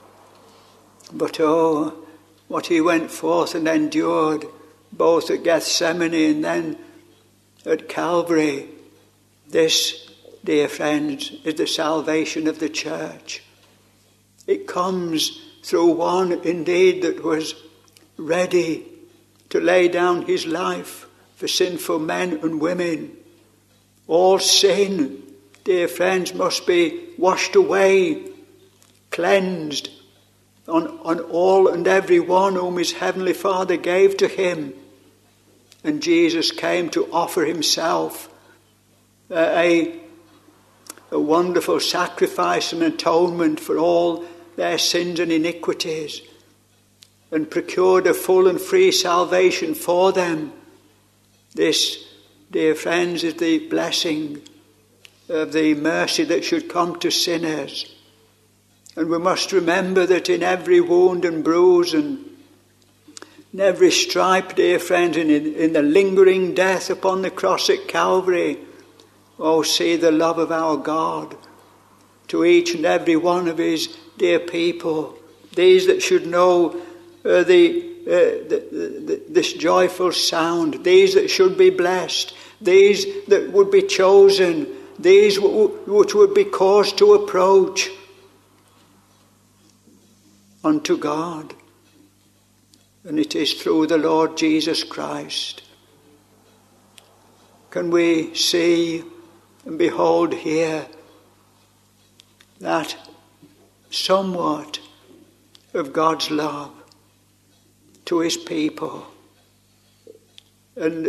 But oh, what he went forth and endured, both at Gethsemane and then at Calvary. This, dear friends, is the salvation of the church. It comes through one indeed that was ready to lay down his life for sinful men and women. All sin, dear friends, must be washed away, cleansed on all and every one whom his heavenly Father gave to him. And Jesus came to offer himself a wonderful sacrifice and atonement for all their sins and iniquities, and procured a full and free salvation for them. This, dear friends, is the blessing of the mercy that should come to sinners. And we must remember that in every wound and bruise and in every stripe, dear friends, and in the lingering death upon the cross at Calvary, oh, see the love of our God to each and every one of his dear people, these that should know this joyful sound, these that should be blessed, these that would be chosen, these which would be caused to approach. unto God. And it is through the Lord Jesus Christ. Can we see and behold here that somewhat of God's love to his people, and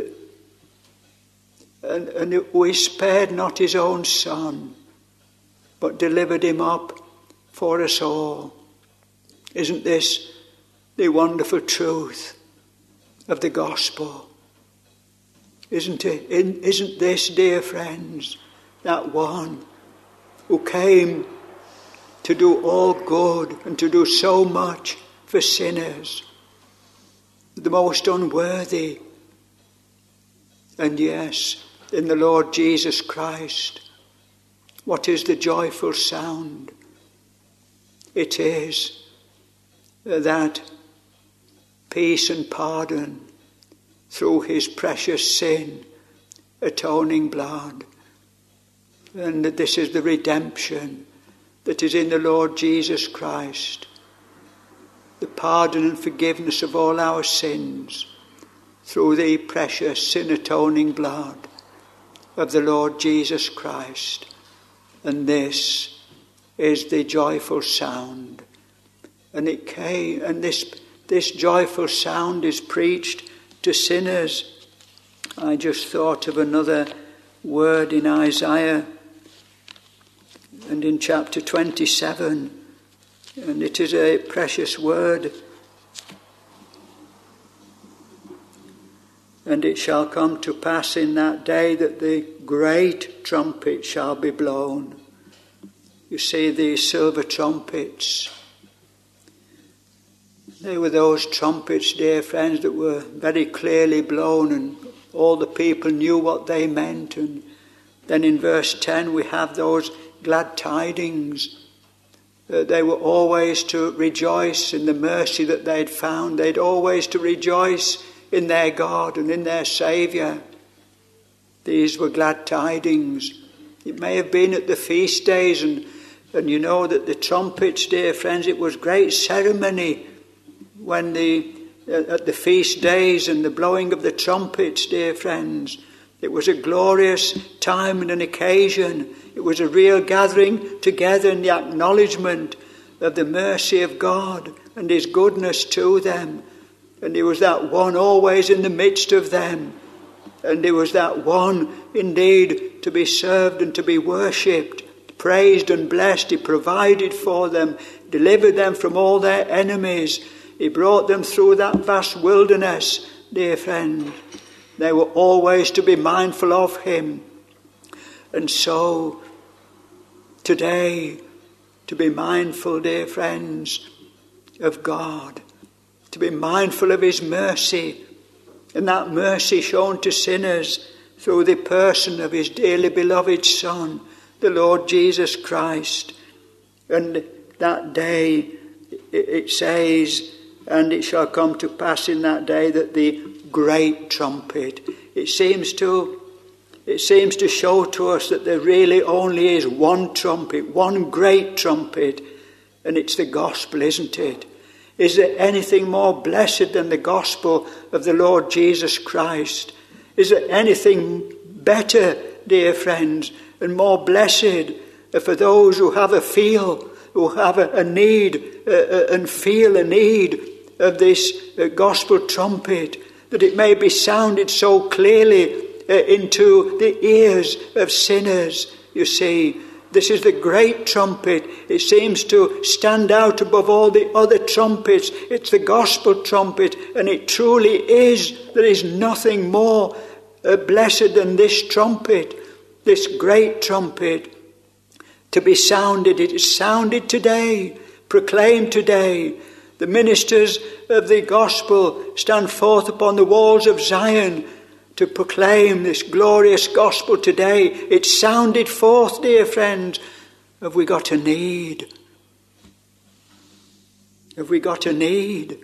who he spared not his own Son, but delivered him up for us all. Isn't this the wonderful truth of the gospel? Isn't it? Isn't this, dear friends, that one who came to do all good and to do so much for sinners, the most unworthy? And yes, in the Lord Jesus Christ, what is the joyful sound? It is that peace and pardon through his precious sin atoning blood. And that this is the redemption that is in the Lord Jesus Christ, the pardon and forgiveness of all our sins through the precious sin atoning blood of the Lord Jesus Christ. And this is the joyful sound. And it came, and this joyful sound is preached to sinners. I just thought of another word in Isaiah and in chapter 27, and it is a precious word. And it shall come to pass in that day that the great trumpet shall be blown. You see these silver trumpets. They were those trumpets, dear friends, that were very clearly blown, and all the people knew what they meant. And then in verse 10 we have those glad tidings. They were always to rejoice in the mercy that they'd found. They'd always to rejoice in their God and in their Saviour. These were glad tidings. It may have been at the feast days, and you know that the trumpets, dear friends, it was great ceremony when at the feast days and the blowing of the trumpets, dear friends. It was a glorious time and an occasion. It was a real gathering together in the acknowledgement of the mercy of God and his goodness to them. And he was that one always in the midst of them. And he was that one indeed to be served and to be worshipped, praised and blessed. He provided for them, delivered them from all their enemies. He brought them through that vast wilderness, dear friend. They were always to be mindful of him. And so, today, to be mindful, dear friends, of God. To be mindful of his mercy, and that mercy shown to sinners through the person of his dearly beloved Son, the Lord Jesus Christ. And that day, it says, and it shall come to pass in that day that the great trumpet. It seems to show to us that there really only is one trumpet, one great trumpet, and it's the gospel, isn't it? Is there anything more blessed than the gospel of the Lord Jesus Christ? Is there anything better, dear friends, and more blessed for those who have a need and feel a need of this gospel trumpet, that it may be sounded so clearly into the ears of sinners? You see, this is the great trumpet. It seems to stand out above all the other trumpets. It's the gospel trumpet, and it truly is. There is nothing more blessed than this trumpet, this great trumpet, to be sounded. It is sounded today, proclaimed today. The ministers of the gospel stand forth upon the walls of Zion to proclaim this glorious gospel today. It's sounded forth, dear friends. Have we got a need? Have we got a need?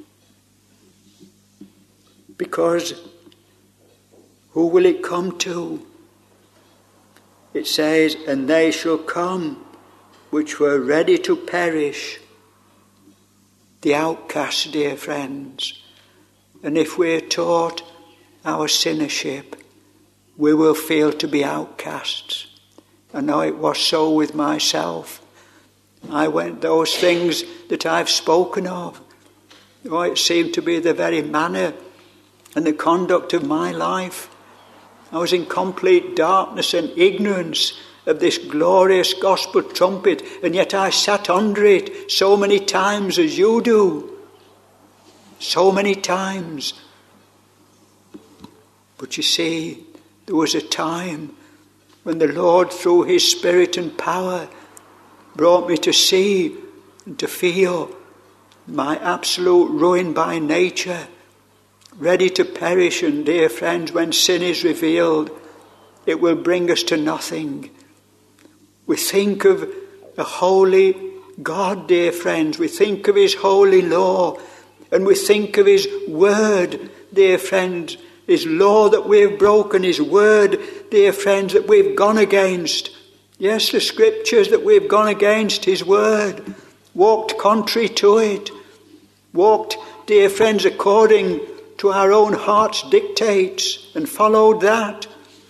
Because who will it come to? It says, and they shall come which were ready to perish. the outcast, dear friends. And if we're taught our sinnership, we will feel to be outcasts. I know it was so with myself. Those things that I've spoken of, it seemed to be the very manner and the conduct of my life. I was in complete darkness and ignorance of this glorious gospel trumpet, and yet I sat under it so many times as you do. So many times. But you see, there was a time when the Lord, through his Spirit and power, brought me to see and to feel my absolute ruin by nature, ready to perish. And dear friends, when sin is revealed, it will bring us to nothing. We think of a holy God, dear friends. We think of his holy law, and we think of his word, dear friends, his law that we've broken, his word, dear friends, that we've gone against. Yes, the scriptures that we've gone against, his word, walked contrary to it, walked, dear friends, according to our own heart's dictates, and followed that.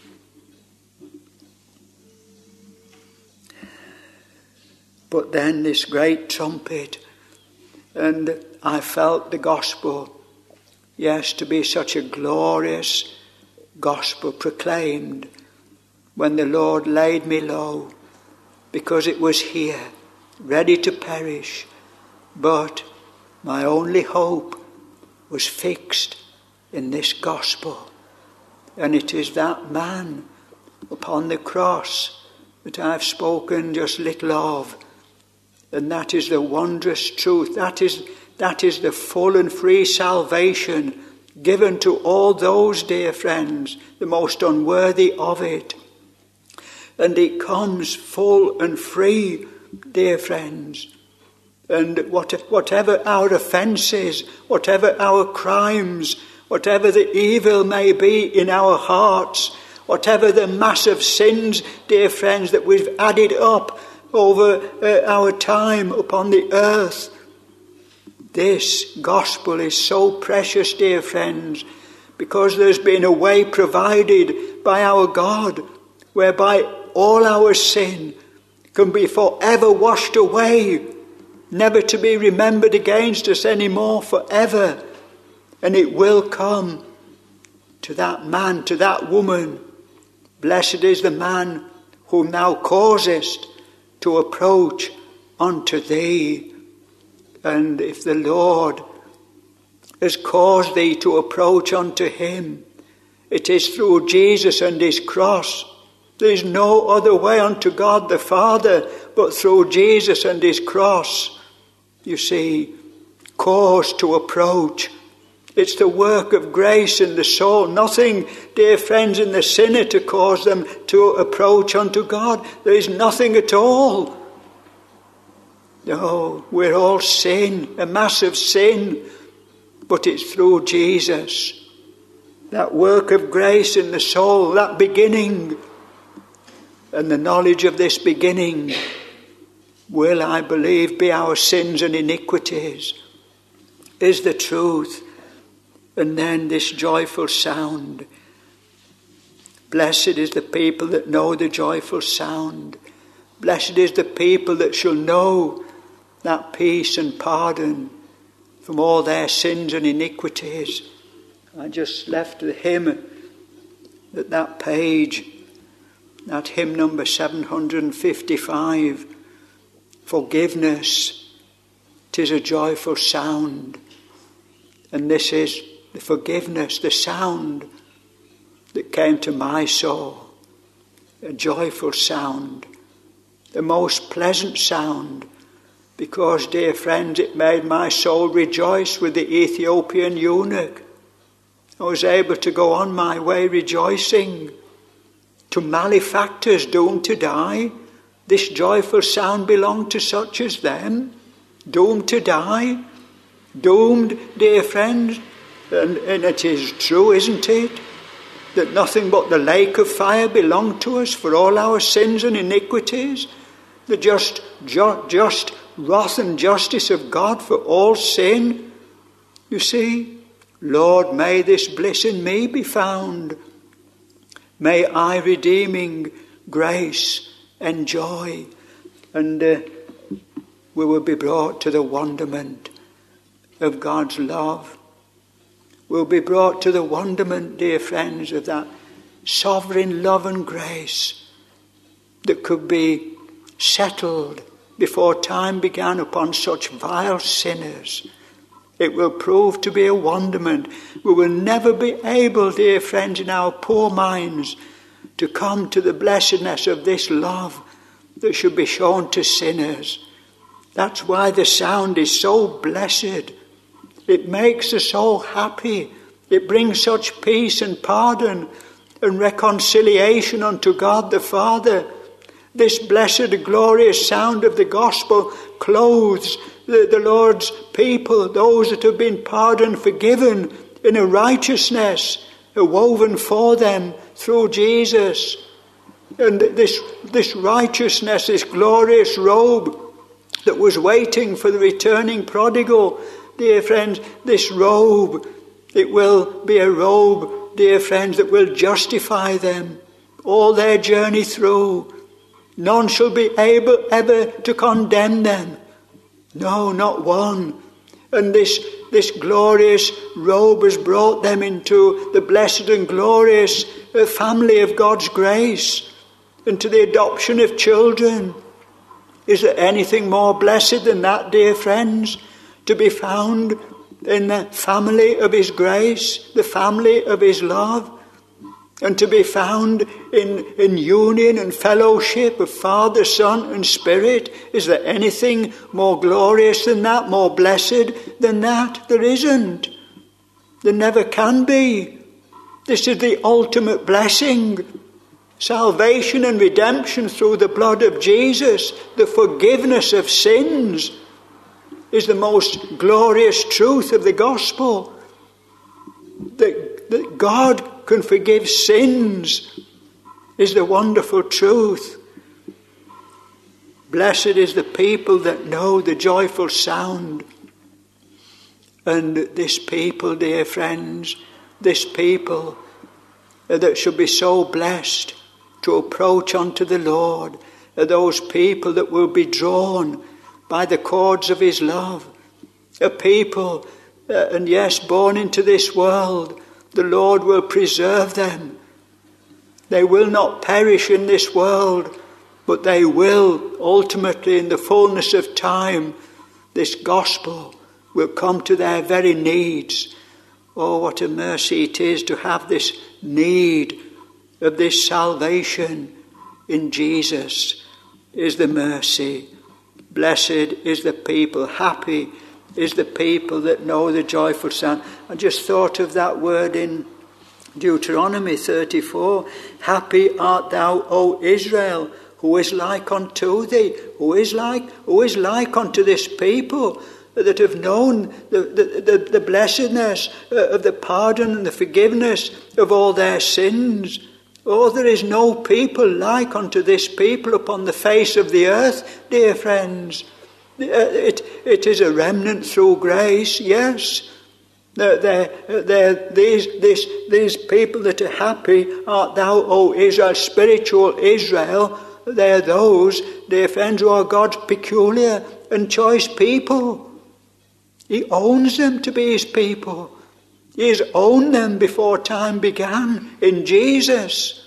But then this great trumpet, and I felt the gospel, yes, to be such a glorious gospel proclaimed when the Lord laid me low, because it was here, ready to perish. But my only hope was fixed in this gospel. And it is that man upon the cross that I've spoken just little of. And that is the wondrous truth. That is the full and free salvation given to all those, dear friends, the most unworthy of it. And it comes full and free, dear friends. And whatever our offences, whatever our crimes, whatever the evil may be in our hearts, whatever the mass of sins, dear friends, that we've added up over our time upon the earth, this gospel is so precious, dear friends, because there's been a way provided by our God whereby all our sin can be forever washed away, never to be remembered against us anymore forever. And it will come to that man, to that woman. Blessed is the man whom thou causest to approach unto thee. And if the Lord has caused thee to approach unto him, it is through Jesus and his cross. There is no other way unto God the Father but through Jesus and his cross. You see, cause to approach. It's the work of grace in the soul. Nothing, dear friends, in the sinner to cause them to approach unto God. There is nothing at all. No, we're all sin, a massive sin. But it's through Jesus. That work of grace in the soul, that beginning. And the knowledge of this beginning will, I believe, be our sins and iniquities, is the truth. And then this joyful sound. Blessed is the people that know the joyful sound. Blessed is the people that shall know that peace and pardon from all their sins and iniquities. I just left the hymn at that page, that hymn number 755. Forgiveness, 'tis a joyful sound. And this is the forgiveness, the sound that came to my soul. A joyful sound, the most pleasant sound, because, dear friends, it made my soul rejoice with the Ethiopian eunuch. I was able to go on my way rejoicing. To malefactors doomed to die, this joyful sound belonged to such as them, doomed to die, doomed, dear friends. And it is true, isn't it, that nothing but the lake of fire belonged to us for all our sins and iniquities? The just wrath and justice of God for all sin. You see, Lord, may this bliss in me be found. May I redeeming grace enjoy, and we will be brought to the wonderment of God's love. We'll be brought to the wonderment, dear friends, of that sovereign love and grace that could be settled before time began upon such vile sinners. It will prove to be a wonderment. We will never be able, dear friends, in our poor minds to come to the blessedness of this love that should be shown to sinners. That's why the sound is so blessed. It makes us so happy. It brings such peace and pardon and reconciliation unto God the Father. This blessed, glorious sound of the gospel clothes the Lord's people, those that have been pardoned, forgiven, in a righteousness woven for them through Jesus. And this righteousness, this glorious robe that was waiting for the returning prodigal, dear friends, this robe, it will be a robe, dear friends, that will justify them all their journey through. None shall be able ever to condemn them. No, not one. And this glorious robe has brought them into the blessed and glorious family of God's grace, into the adoption of children. Is there anything more blessed than that, dear friends? To be found in the family of his grace, the family of his love, and to be found in union and fellowship of Father, Son and Spirit. Is there anything more glorious than that, more blessed than that? There isn't. There never can be. This is the ultimate blessing. Salvation and redemption through the blood of Jesus, the forgiveness of sins, is the most glorious truth of the gospel. That God can forgive sins is the wonderful truth. Blessed is the people that know the joyful sound. And this people, dear friends, this people that should be so blessed to approach unto the Lord, are those people that will be drawn by the cords of his love. A people, and yes, born into this world, the Lord will preserve them. They will not perish in this world, but they will ultimately, in the fullness of time, this gospel will come to their very needs. Oh, what a mercy it is to have this need of this salvation in Jesus. Is the mercy. Blessed is the people, happy is the people that know the joyful sound. I just thought of that word in Deuteronomy 34. Happy art thou, O Israel, who is like unto thee, who is like unto this people that have known the blessedness of the pardon and the forgiveness of all their sins. Oh, there is no people like unto this people upon the face of the earth, dear friends. It is a remnant through grace, yes. These people that are happy, art thou, O Israel, spiritual Israel, they are those, dear friends, who are God's peculiar and choice people. He owns them to be his people. He has owned them before time began in Jesus.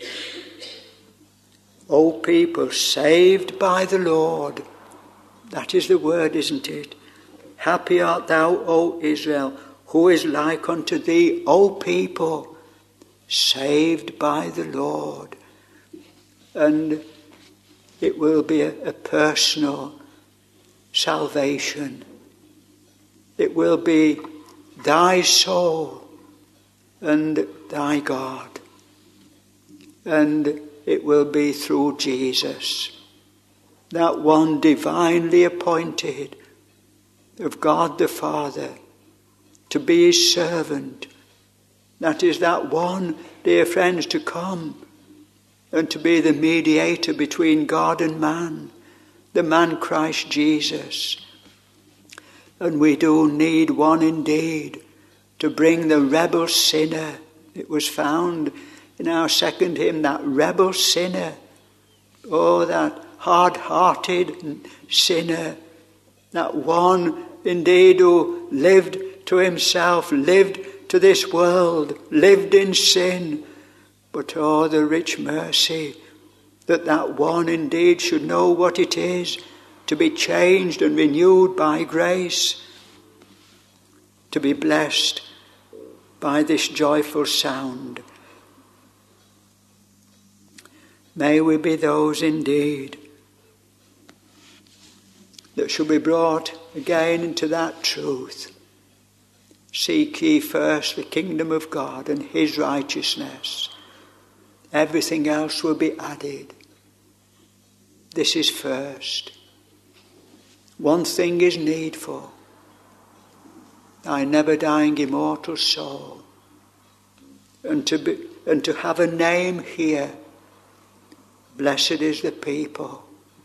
O people saved by the Lord. That is the word, isn't it? Happy art thou, O Israel, who is like unto thee, O people, saved by the Lord. And it will be a personal salvation. It will be thy soul and thy God. And it will be through Jesus, that one divinely appointed of God the Father to be his servant. That is that one, dear friends, to come and to be the mediator between God and man, the man Christ Jesus. And we do need one indeed to bring the rebel sinner. It was found in our second hymn, that rebel sinner. Oh, that hard-hearted sinner. That one indeed who lived to himself, lived to this world, lived in sin. But oh, the rich mercy that one indeed should know what it is to be changed and renewed by grace, to be blessed by this joyful sound. May we be those indeed that shall be brought again into that truth. Seek ye first the kingdom of God and his righteousness. Everything else will be added. This is first. One thing is needful. Thy never dying immortal soul. And to have a name here. Blessed is the people.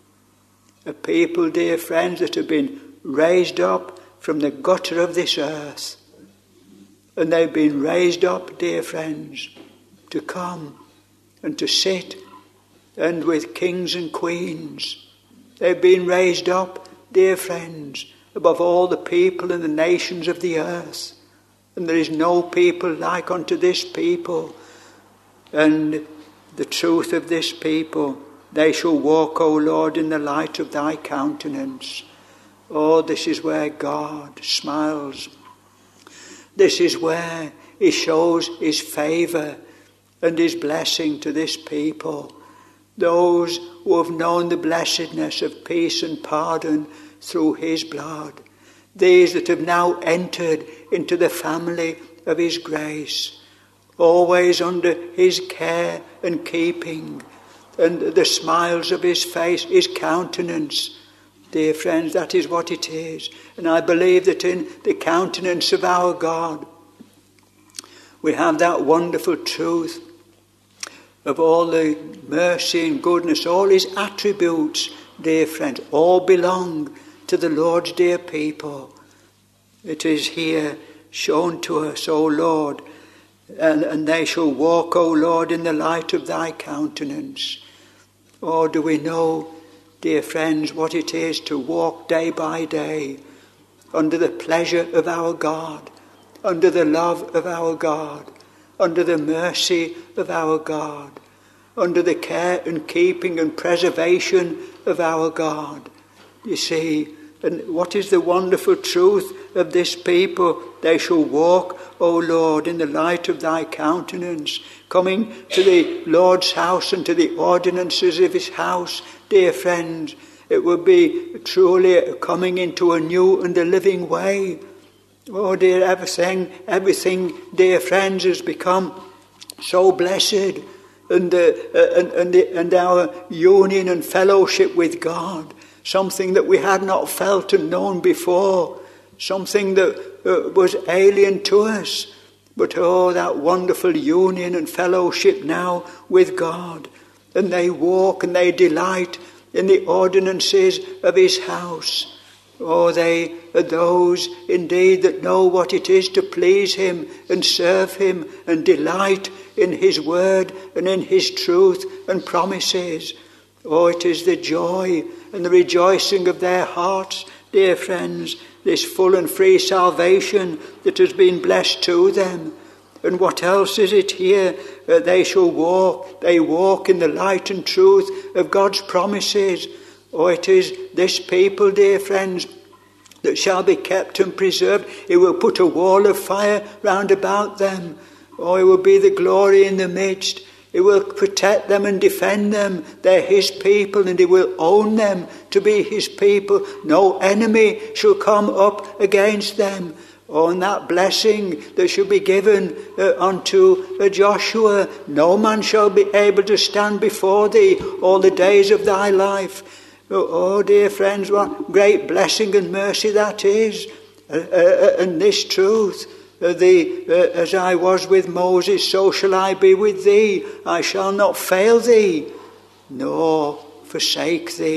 A people, dear friends, that have been raised up from the gutter of this earth. And they've been raised up, dear friends, to come and to sit and with kings and queens. They've been raised up, dear friends, above all the people and the nations of the earth. And there is no people like unto this people. And the truth of this people, they shall walk, O Lord, in the light of thy countenance. Oh, this is where God smiles. This is where he shows his favour and his blessing to this people. Those who have known the blessedness of peace and pardon through his blood. These that have now entered into the family of his grace, always under his care and keeping, and the smiles of his face, his countenance. Dear friends, that is what it is. And I believe that in the countenance of our God, we have that wonderful truth of all the mercy and goodness, all his attributes, dear friends, all belong to the Lord's dear people. It is here shown to us, O Lord, and they shall walk, O Lord, in the light of thy countenance. Oh, do we know, dear friends, what it is to walk day by day under the pleasure of our God, under the love of our God, under the mercy of our God, under the care and keeping and preservation of our God. You see, and what is the wonderful truth of this people? They shall walk, O Lord, in the light of thy countenance, coming to the Lord's house and to the ordinances of his house. Dear friends, it will be truly coming into a new and a living way. Oh dear, everything, dear friends, has become so blessed, and our union and fellowship with God, something that we had not felt and known before, something that was alien to us. But oh, that wonderful union and fellowship now with God. And they walk and they delight in the ordinances of his house. Oh, they are those indeed that know what it is to please him and serve him and delight in his word and in his truth and promises. Oh, it is the joy and the rejoicing of their hearts, dear friends, this full and free salvation that has been blessed to them. And what else is it here? They walk in the light and truth of God's promises. Oh, it is this people, dear friends, that shall be kept and preserved. He will put a wall of fire round about them. Oh, it will be the glory in the midst. He will protect them and defend them. They're his people, and he will own them to be his people. No enemy shall come up against them. Oh, and that blessing that shall be given unto Joshua. No man shall be able to stand before thee all the days of thy life. Oh, dear friends, what great blessing and mercy that is. And this truth, as I was with Moses, so shall I be with thee. I shall not fail thee, nor forsake thee.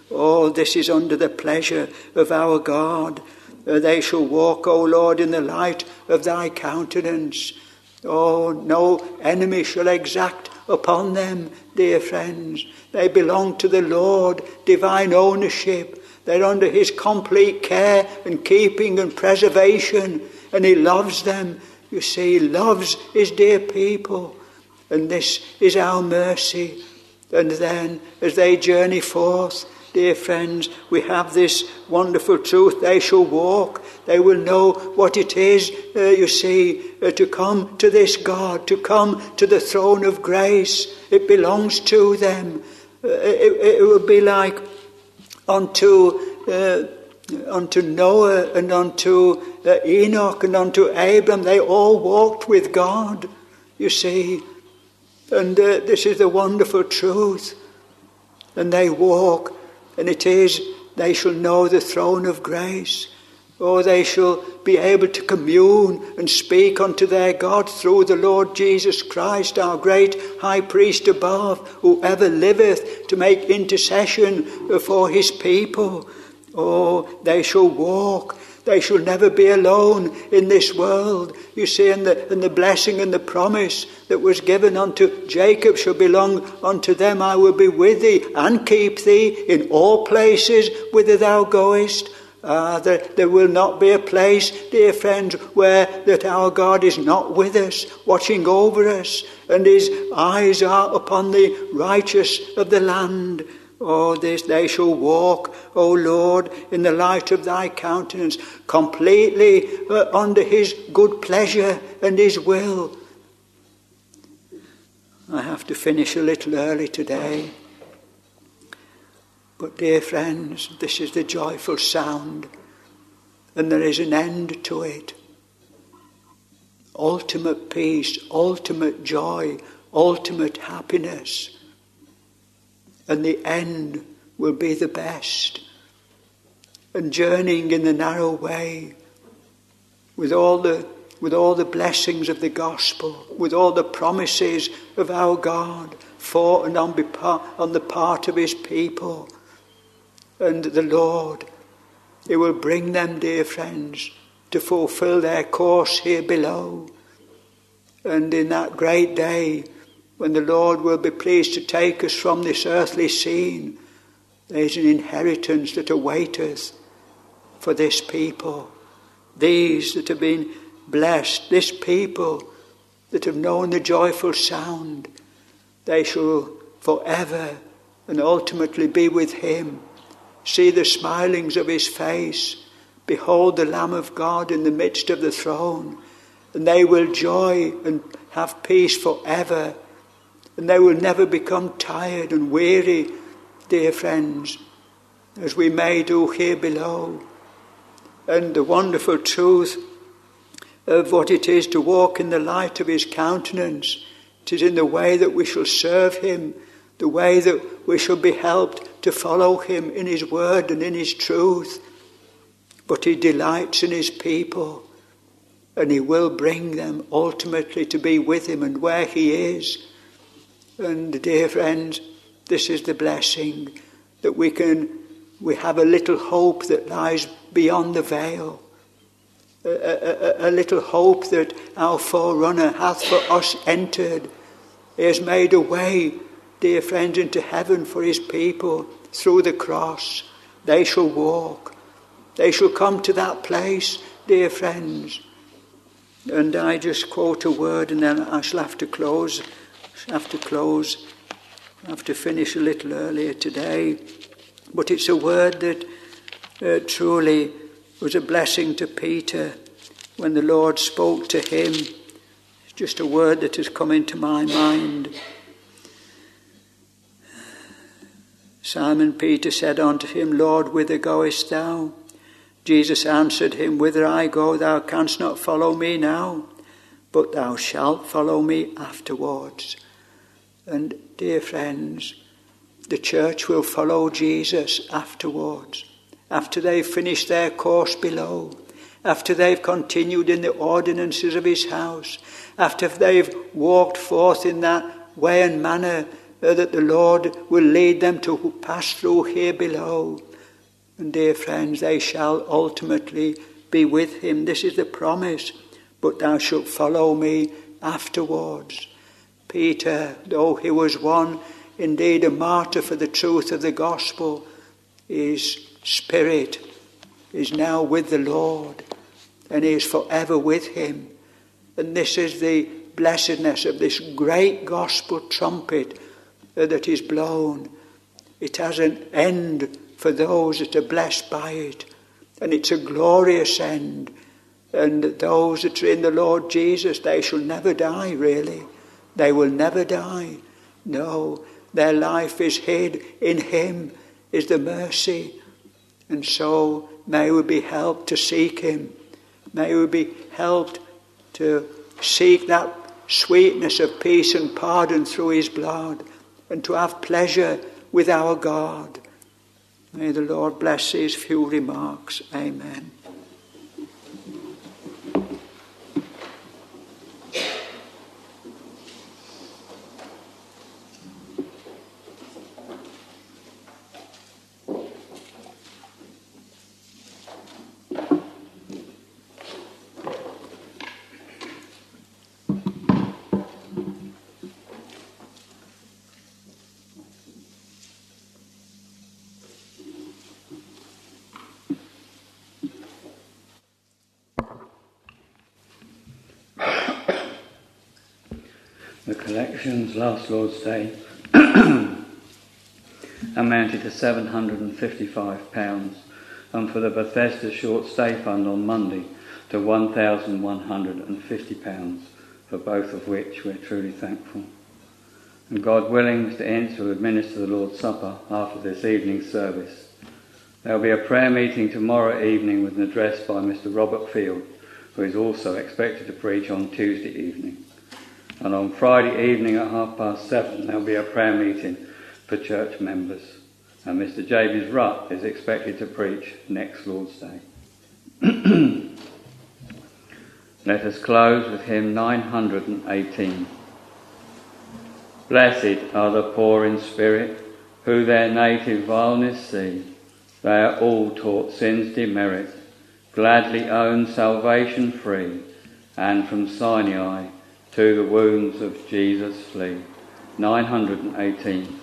All this is under the pleasure of our God. They shall walk, O Lord, in the light of thy countenance. Oh, no enemy shall exact upon them, dear friends. They belong to the Lord, divine ownership. They're under his complete care and keeping and preservation, and he loves them. You see, he loves his dear people, and this is our mercy. And then, as they journey forth, dear friends, we have this wonderful truth. They shall walk. They will know what it is, to come to this God, to come to the throne of grace. It belongs to them. It will be like unto Noah and unto Enoch and unto Abram. They all walked with God, you see. And this is the wonderful truth. And they walk, and it is, they shall know the throne of grace. Or they shall be able to commune and speak unto their God through the Lord Jesus Christ, our great high priest above, who ever liveth to make intercession for his people. Oh, they shall walk. They shall never be alone in this world. You see, and the blessing and the promise that was given unto Jacob shall belong unto them. I will be with thee and keep thee in all places whither thou goest. There will not be a place, dear friends, where that our God is not with us, watching over us, and his eyes are upon the righteous of the land. Oh, this they shall walk, O Lord, in the light of thy countenance, completely under his good pleasure and his will. I have to finish a little early today. But dear friends, this is the joyful sound, and there is an end to it. Ultimate peace, ultimate joy, ultimate happiness. And the end will be the best. And journeying in the narrow way, with all the blessings of the gospel, with all the promises of our God for and on the part of his people. And the Lord, he will bring them, dear friends, to fulfill their course here below. And in that great day, when the Lord will be pleased to take us from this earthly scene, there is an inheritance that awaiteth for this people. These that have been blessed, this people that have known the joyful sound, they shall forever and ultimately be with him. See the smilings of his face. Behold the Lamb of God in the midst of the throne. And they will joy and have peace forever. And they will never become tired and weary, dear friends, as we may do here below. And the wonderful truth of what it is to walk in the light of his countenance, it is in the way that we shall serve him, the way that we shall be helped to follow him in his word and in his truth. But he delights in his people, and he will bring them ultimately to be with him and where he is. And dear friends, this is the blessing that we have a little hope that lies beyond the veil. A little hope that our forerunner hath for us entered. He has made a way, dear friends, into heaven for his people through the cross. They shall walk. They shall come to that place, dear friends. And I just quote a word and then I shall have to close. I have to finish a little earlier today. But it's a word that truly was a blessing to Peter when the Lord spoke to him. It's just a word that has come into my mind. Simon Peter said unto him, Lord, whither goest thou? Jesus answered him, Whither I go, thou canst not follow me now, but thou shalt follow me afterwards. And dear friends, the church will follow Jesus afterwards, after they've finished their course below, after they've continued in the ordinances of his house, after they've walked forth in that way and manner that the Lord will lead them to pass through here below. And dear friends, they shall ultimately be with him. This is the promise. But thou shalt follow me afterwards. Peter, though he was one, indeed a martyr for the truth of the gospel, his spirit is now with the Lord, and he is forever with him. And this is the blessedness of this great gospel trumpet that is blown. It has an end for those that are blessed by it, and it's a glorious end. And those that are in the Lord Jesus, they shall never die, really. They will never die. No, their life is hid in him, is the mercy. And so may we be helped to seek him. May we be helped to seek that sweetness of peace and pardon through his blood, and to have pleasure with our God. May the Lord bless these few remarks. Amen. The collections last Lord's Day amounted to £755, and for the Bethesda Short Stay Fund on Monday to £1,150, for both of which we're truly thankful. And God willing, Mr. Ince will administer the Lord's Supper after this evening's service. There will be a prayer meeting tomorrow evening with an address by Mr. Robert Field, who is also expected to preach on Tuesday evening. And on Friday evening at 7:30 there will be a prayer meeting for church members. And Mr. Jabez Rutt is expected to preach next Lord's Day. Let us close with hymn 918. Blessed are the poor in spirit, who their native vileness see. They are all taught sin's demerit, gladly own salvation free, and from Sinai to the wounds of Jesus flee. 918.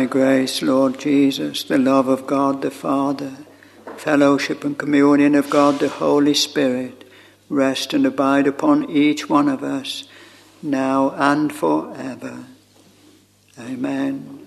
grace, Lord Jesus, the love of God the Father, fellowship and communion of God the Holy Spirit, rest and abide upon each one of us, now and forever. Amen.